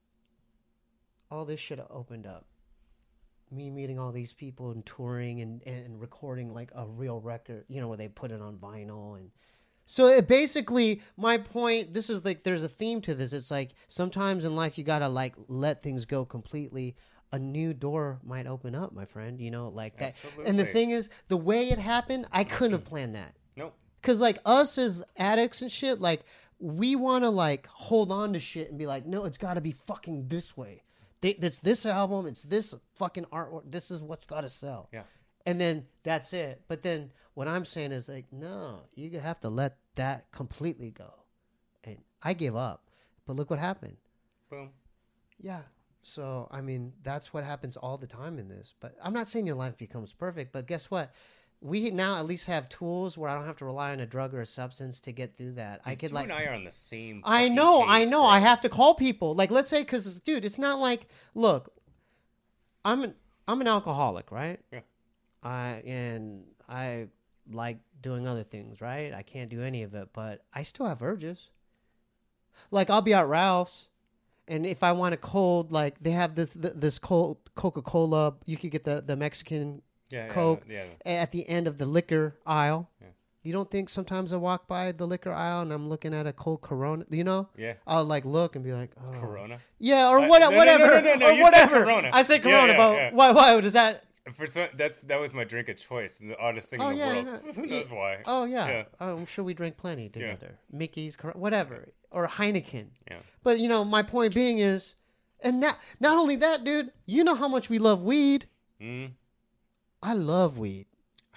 all this shit opened up. Me meeting all these people and touring and, and recording like a real record, you know, where they put it on vinyl. And so it basically, my point, this is like, there's a theme to this. It's like sometimes in life you got to like let things go completely. A new door might open up, my friend, you know, like that. Absolutely. And the thing is, the way it happened, I couldn't have planned that. Nope. Because, like, us as addicts and shit, like, we want to, like, hold on to shit and be like, no, it's got to be fucking this way. They, it's this album, it's this fucking artwork, this is what's got to sell. Yeah. And then that's it. But then what I'm saying is, like, no, you have to let that completely go. And I give up. But look what happened. Boom. Yeah. So, I mean, that's what happens all the time in this. But I'm not saying your life becomes perfect, but guess what? We now at least have tools where I don't have to rely on a drug or a substance to get through that. Dude, I could you like and I are on the same. I fucking know, I page, know. bro. I have to call people. Like, let's say, because, dude, it's not like, look, I'm an I'm an alcoholic, right? Yeah. I and I like doing other things, right? I can't do any of it, but I still have urges. Like, I'll be at Ralph's, and if I want a cold, like they have this this cold Coca-Cola, you could get the the Mexican Yeah, yeah, Coke yeah. at the end of the liquor aisle. Yeah. You don't think sometimes I walk by the liquor aisle and I'm looking at a cold Corona, you know? Yeah. I'll like look and be like, oh. Corona. Yeah, or Uh, what, no, no, whatever. no, no, no, or you said whatever. Corona. I said Yeah, Corona, yeah, but yeah. why, why does that? For some, that's that was my drink of choice, the oddest thing Oh, in the yeah, world. no, Who yeah. knows why? Oh, yeah. Yeah. I'm sure we drink plenty Yeah. together. Mickey's, Cor- whatever. Or Heineken. Yeah. But, you know, my point being is, and not, not only that, dude, you know how much we love weed. Mm. I love weed.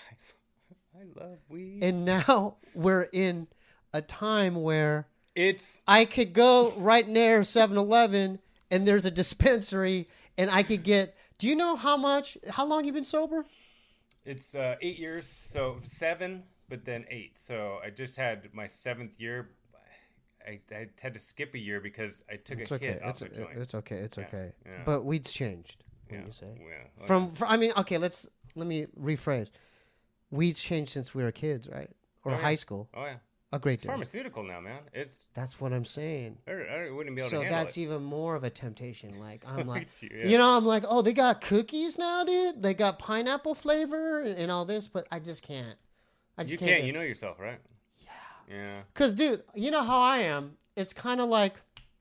I love weed. And now we're in a time where It's I could go right near seven eleven and there's a dispensary and I could get, do you know how much, how long you been sober? it's uh, eight years, so seven, but then eight. So I just had my seventh year. I, I had to skip a year because I took It's a okay. hit It's, off a joint. it's okay. It's Yeah, okay. yeah. But weed's changed, when yeah. you say. Yeah. From, fr I mean, okay, let's, let me rephrase. Weed's changed since we were kids, right? Or Oh, yeah. high school. Oh yeah. A great It's deal. pharmaceutical now, man. It's That's what I'm saying. I, I wouldn't be able So to handle that's it. even more of a temptation. Like, I'm Look like, at you, yeah. you know, I'm like, oh, they got cookies now, dude. They got pineapple flavor and, and all this, but I just can't. I just You can't. can't. do You it. know yourself, right? Yeah. Yeah. Cause, dude, you know how I am. It's kind of like,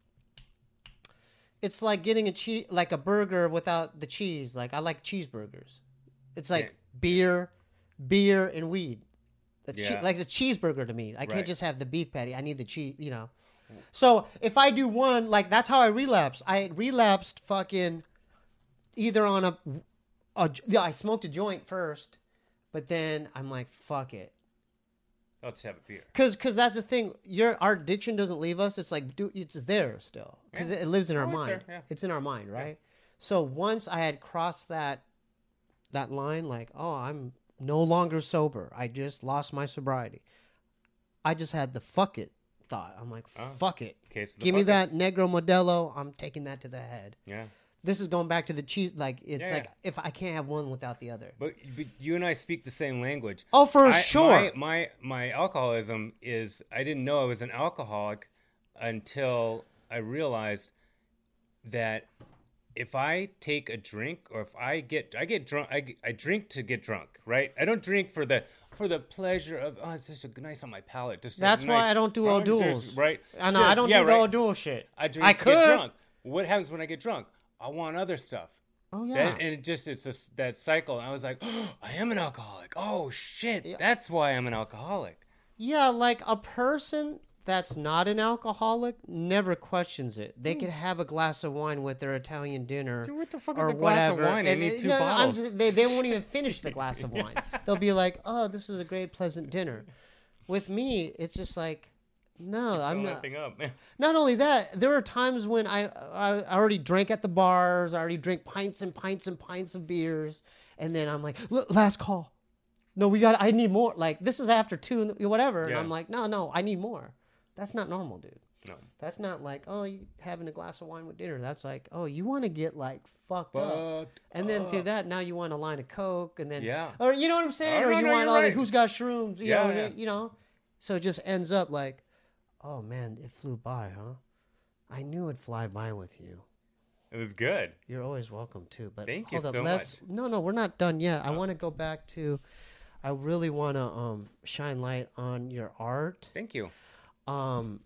it's like getting a cheese, like a burger without the cheese. Like, I like cheeseburgers. It's like Yeah. beer, beer, and weed. The che- Yeah. like a cheeseburger to me. I Right. can't just have the beef patty. I need the cheese, you know. So if I do one, like that's how I relapse. I relapsed fucking either on a, a yeah, I smoked a joint first, but then I'm like, fuck it. I'll just have a beer. Cause, cause that's the thing. Your our addiction doesn't leave us. It's like, dude, it's there still. Cause Yeah. it, it lives in our Oh, it's mind. there, yeah. It's in our mind, right? So once I had crossed that, that line, like, oh, I'm no longer sober. I just lost my sobriety. I just had the fuck it thought. I'm like, Oh. fuck it. Case of the Give me that buckets. Negro Modelo. I'm taking that to the head. Yeah. This is going back to the cheese. Like, it's Yeah, like, yeah. if I can't have one without the other. But, but you and I speak the same language. Oh, for I- sure. My, my my alcoholism is I didn't know I was an alcoholic until I realized that if I take a drink or if I get I get drunk I, I drink to get drunk, right? I don't drink for the for the pleasure of oh it's just a nice on my palate. Just a That's why nice- I don't do Oh, O'Doul's. just- right? I know, I Just- don't yeah, do the right. O'Doul shit. I drink I to could. get drunk. What happens when I get drunk? I want other stuff. Oh, yeah. That, and it just it's just that cycle. I was like, oh, I am an alcoholic. Oh shit, Yeah. that's why I'm an alcoholic. Yeah, like a person that's not an alcoholic never questions it. They Hmm. could have a glass of wine with their Italian dinner. Dude, what the fuck or is a glass of whatever, wine? I and need it- two no, I'm bottles. just- they, they won't even finish the glass of wine. They'll be like, oh, this is a great, pleasant dinner. With me, it's just like, no, I'm Fill not. that thing up, man. Not only that, there are times when I, I I already drank at the bars. I already drink pints and pints and pints of beers, and then I'm like, "Look, last call. No, we got. I need more. Like this is after two, and whatever. And Yeah. I'm like, no, no, I need more. That's not normal, dude. No. That's not like, oh, you having a glass of wine with dinner. That's like, oh, you want to get like fucked up, Fucked and then through that, now you want a line of coke, and then Yeah. or you know what I'm saying, Oh, or no, you no, want you're all the right. who's got shrooms, you Yeah, know, yeah. you know. So it just ends up like, oh man, it flew by, huh? I knew it'd fly by with you. It was good. You're always welcome too. But Thank you hold up, so let's much. no, no, we're not done yet. I want to go back to. I really want to um shine light on your art. Thank you. Um,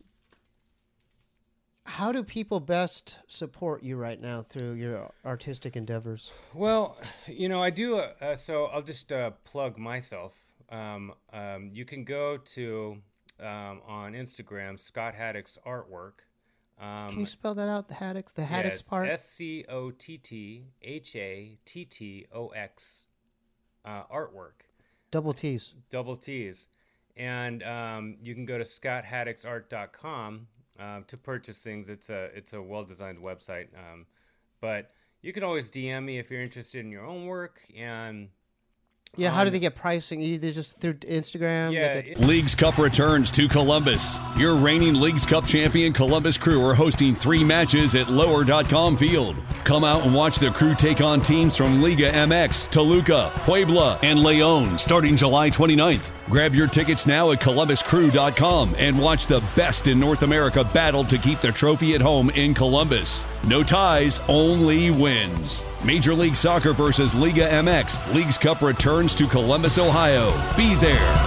how do people best support you right now through your artistic endeavors? Well, you know, I do. Uh, uh, so I'll just uh, plug myself. Um, um, you can go to um, on Instagram Scott Haddock's artwork. Um, Can you spell that out? The Haddocks, the yeah, Haddocks it's part. S C O T T H A T T O X uh, artwork. Double T's. Double T's. And um, you can go to scott haddocks art dot com um, to purchase things. It's a it's a well designed website. Um, but you can always D M me if you're interested in your own work. And Yeah, how do um, they get pricing? Either just through Instagram. they yeah, get- it- Leagues Cup returns to Columbus. Your reigning Leagues Cup champion Columbus Crew are hosting three matches at lower dot com Field. Come out and watch the Crew take on teams from Liga M X, Toluca, Puebla, and Leon starting July twenty-ninth. Grab your tickets now at columbus crew dot com and watch the best in North America battle to keep the trophy at home in Columbus. No ties, only wins. Major League Soccer versus Liga M X. Leagues Cup returns to Columbus, Ohio. Be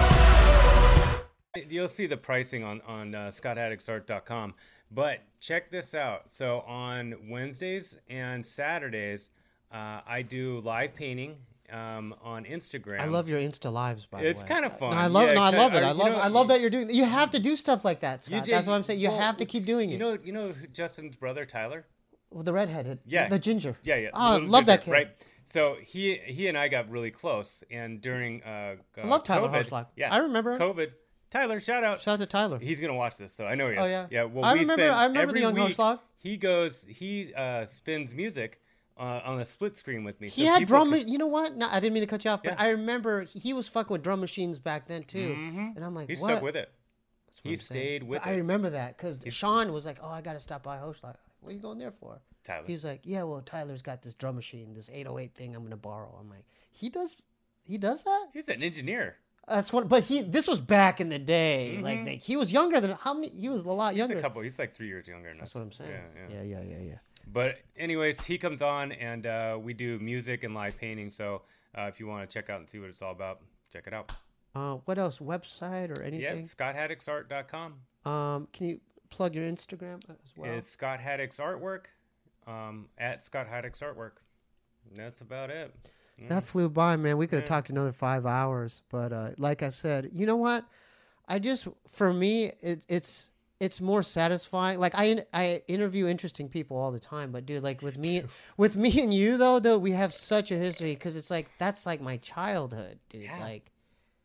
there. You'll see the pricing on, on uh, scott haddocks art dot com. But check this out. So on Wednesdays and Saturdays, uh, I do live painting um, on Instagram. I love your Insta lives, by the way. It's kind of fun. No, I love. Yeah, no, I kinda- love it. I you love. know, I love that you're doing. You have to do stuff like that, Scott. you That's did- what I'm saying. You well, have to keep doing you it. know, you know who Justin's brother Tyler. With the redheaded. Yeah, The ginger. Yeah, yeah. Oh, little love that ginger, kid. Right. So he he and I got really close, and during uh, uh I love Tyler COVID, Horschlag. Yeah, I remember him. COVID. Tyler, shout out. Shout out to Tyler. He's gonna watch this, so I know he is. Oh, yeah? yeah. Well, I we remember- spend I remember every the young week, Horschlag. He goes, he uh, spins music uh, on a split screen with me. He so had people drum. can- ma- You know what? No, I didn't mean to cut you off, but Yeah. I remember he, he was fucking with drum machines back then too. Mhm. And I'm like, he what? stuck with it. That's what He I'm saying. stayed with But I it. remember that because Sean was like, "Oh, I got to stop by Hoshlag." What are you going there for? Tyler. He's like, "Yeah, well, Tyler's got this drum machine, this eight oh eight thing. I'm gonna borrow." I'm like, "He does, he does that." He's an engineer. That's what. But he, this was back in the day. Like, like he was younger than how many? He was a lot He's younger. a couple. He's like three years younger than That's us. what I'm saying. Yeah, yeah. yeah, yeah, yeah, yeah. But anyways, he comes on and uh, we do music and live painting. So uh, if you want to check out and see what it's all about, check it out. Uh, what else? Website or Yeah, anything? scott haddocks art dot com. Um, can you plug your Instagram as well? It's Scott Haddock's artwork um, at Scott Haddock's artwork. And that's about it. Yeah. That flew by, man. We could have Yeah. talked another five hours, but uh, like I said, you know what? I just, for me, it, it's it's more satisfying. Like I in- I interview interesting people all the time, but dude, like with me, with me and you though, though we have such a history because it's like that's like my childhood, dude. Yeah. Like,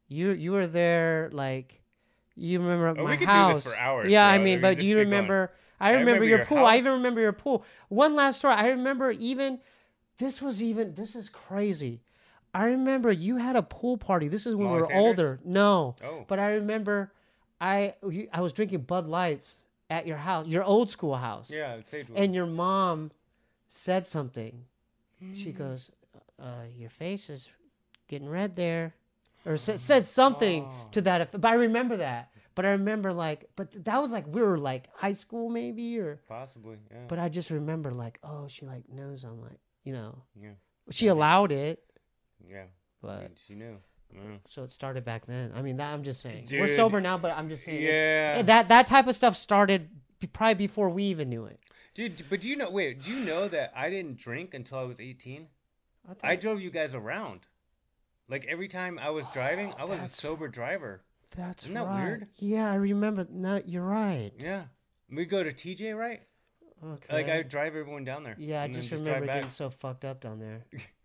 you you were there like you remember Oh, my we could house. do this for hours, Yeah, bro. I We mean, could but do just you keep remember? I I remember, remember your, your pool. I house. even remember your pool. One last story. I remember even this was even this is crazy. I remember you had a pool party. This is when Molly we were Sanders? older. No, Oh. but I remember I you- I was drinking Bud Lights at your house, your old school house. Yeah, Sagewood. And your mom said something. She goes, uh, "Your face is getting red there," or said, said something Oh. to that effect. But I remember that. But I remember like, but th- that was like we were like high school maybe, or. Possibly, yeah. But I just remember like, oh, she like knows I'm like, you know, yeah, she allowed it, yeah. I but mean, she knew. Yeah. so it started back then. I mean, that I'm just saying we're Dude, sober now, but I'm just saying it's- yeah. that that type of stuff started b- probably before we even knew it. Dude, but do you know? Wait, do you know that I didn't drink until I was eighteen? I, thought, I drove you guys around. Like every time I was driving, I was a that's- sober driver. that's Isn't that right. weird? Yeah, I remember. No, you're right. Yeah, we go to T J, right? Okay. Like I drive everyone down there. yeah, I and then just drive remember back. getting so fucked up down there.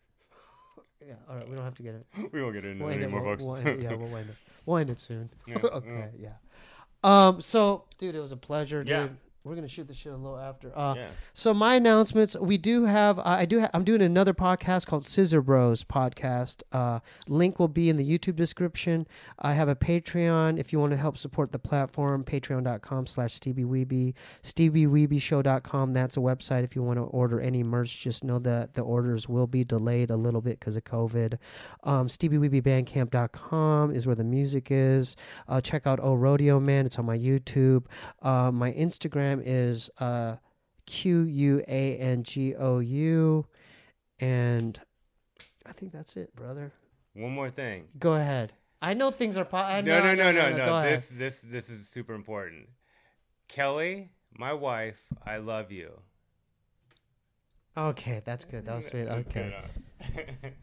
Yeah. All right, we don't have to get it. We won't get into We'll it end it. anymore, We'll, folks. we'll end it. Yeah, we'll end it. We'll end it soon. Yeah, okay. Yeah. Um. So, dude, it was a pleasure, dude. Yeah. We're gonna shoot the shit a little after. Uh, Yeah. So my announcements, we do have, uh, I do, ha- I'm doing another podcast called Scissor Bros Podcast. Uh, link will be in the YouTube description. I have a Patreon if you want to help support the platform. Patreon.com slash Stevie Weeby, Stevie Weeby Show dot com. That's a website if you want to order any merch. Just know that the orders will be delayed a little bit because of COVID. Um, Stevie Weeby Bandcamp dot com is where the music is. Uh, check out Oh Rodeo Man. It's on my YouTube. Uh, my Instagram is uh, Q U A N G O U. And I think that's it, brother. One more thing. Go ahead. I know things are... Po- I No, know, no, I no, know, no, Go no. ahead. This, this, this is super important. Kelly, my wife, I love you. Okay, that's good. That was sweet. Let's get Okay. it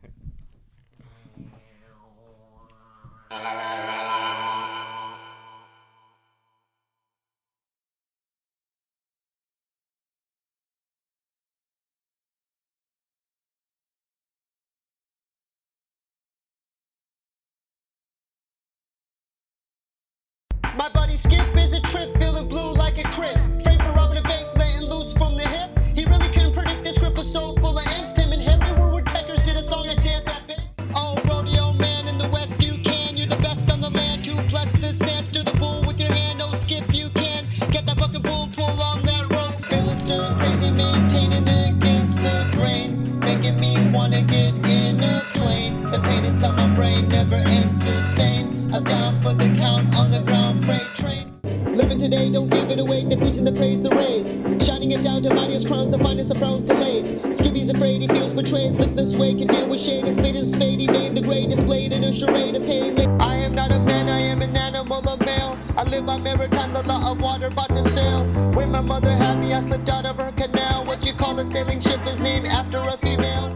My buddy Skip is a trip, feeling blue like a crib. Framed for robbing a bank, letting loose from the hip. He really couldn't predict this script was so full of angst. Him and Henry were woodpeckers, did a song and dance at big. Oh, rodeo man in the west, you can. You're the best on the land to bless the sand. Stir the bull with your hand, oh Skip, you can. Get that fucking bull, pull on that rope. Feeling stir crazy, maintaining against the grain. Making me wanna get in a plane. The pain inside my brain never ends sustain. I'm down for the count on the ground freight train. Living today, don't give it away. They're preaching the praise, the raise. Shining it down to mightiest crowns, the finest of frowns delayed. Skippy's afraid, he feels betrayed. Live this way, can deal with shade. A spade is a spade, he made the grade displayed in a charade of pain. I am not a man, I am an animal, a male. I live by maritime, the law of water, about to sail. Where my mother had me, I slipped out of her canal. What you call a sailing ship is named after a female.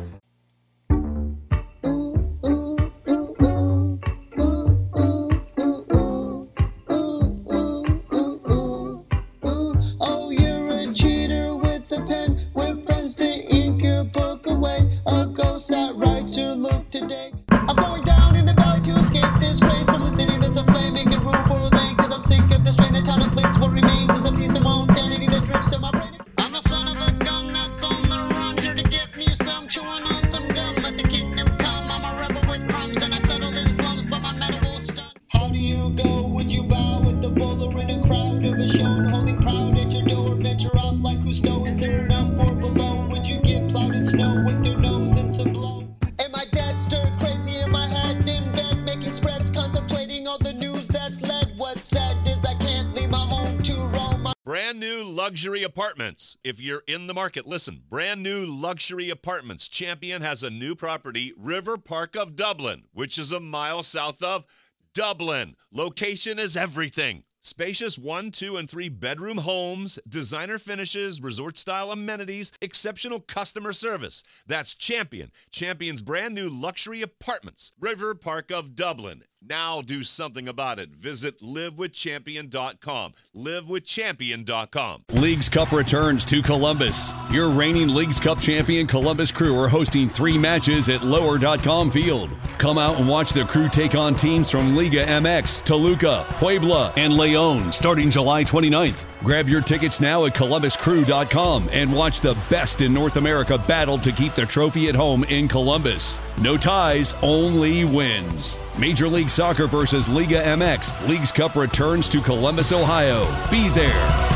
Oh, you're a cheater with a pen. We're friends to ink your book away. A ghost that writes your look today. I'm going down in the valley to escape disgrace from the city that's aflame, making room for a lane. Cause I'm sick of this train, the town inflicts. What remains is a piece of my own sanity that drips in my brain. I'm a son of a gun that's on the run, here to get me some, chewing on some gum. Let the kingdom come. I'm a rebel with crumbs, and I settle in slums, but my metal will stun. How do you go? Would you bow with the bowler in a crowd of a show, holding proud at your door? Venture off like Cousteau. Is there an up or below? Would you get plowed in snow with your nose and some blow? And my dad stirred crazy in my head in bed, making spreads, contemplating all the news that's led. What's sad is I can't leave my home to roam. Brand new luxury apartments. If you're in the market, listen. Brand new luxury apartments. Champion has a new property, River Park of Dublin, which is a mile south of Dublin. Location is everything. Spacious one, two, and three bedroom homes, designer finishes, resort-style amenities, exceptional customer service. That's Champion. Champion's brand new luxury apartments, River Park of Dublin. Now do something about it. Visit live with champion dot com. live with champion dot com. Leagues Cup returns to Columbus. Your reigning Leagues Cup champion Columbus Crew are hosting three matches at lower dot com field. Come out and watch the Crew take on teams from Liga M X, Toluca, Puebla, and Leon starting July twenty-ninth. Grab your tickets now at columbus crew dot com and watch the best in North America battle to keep the trophy at home in Columbus. No ties, only wins. Major League Soccer versus Liga M X. Leagues Cup returns to Columbus, Ohio. Be there.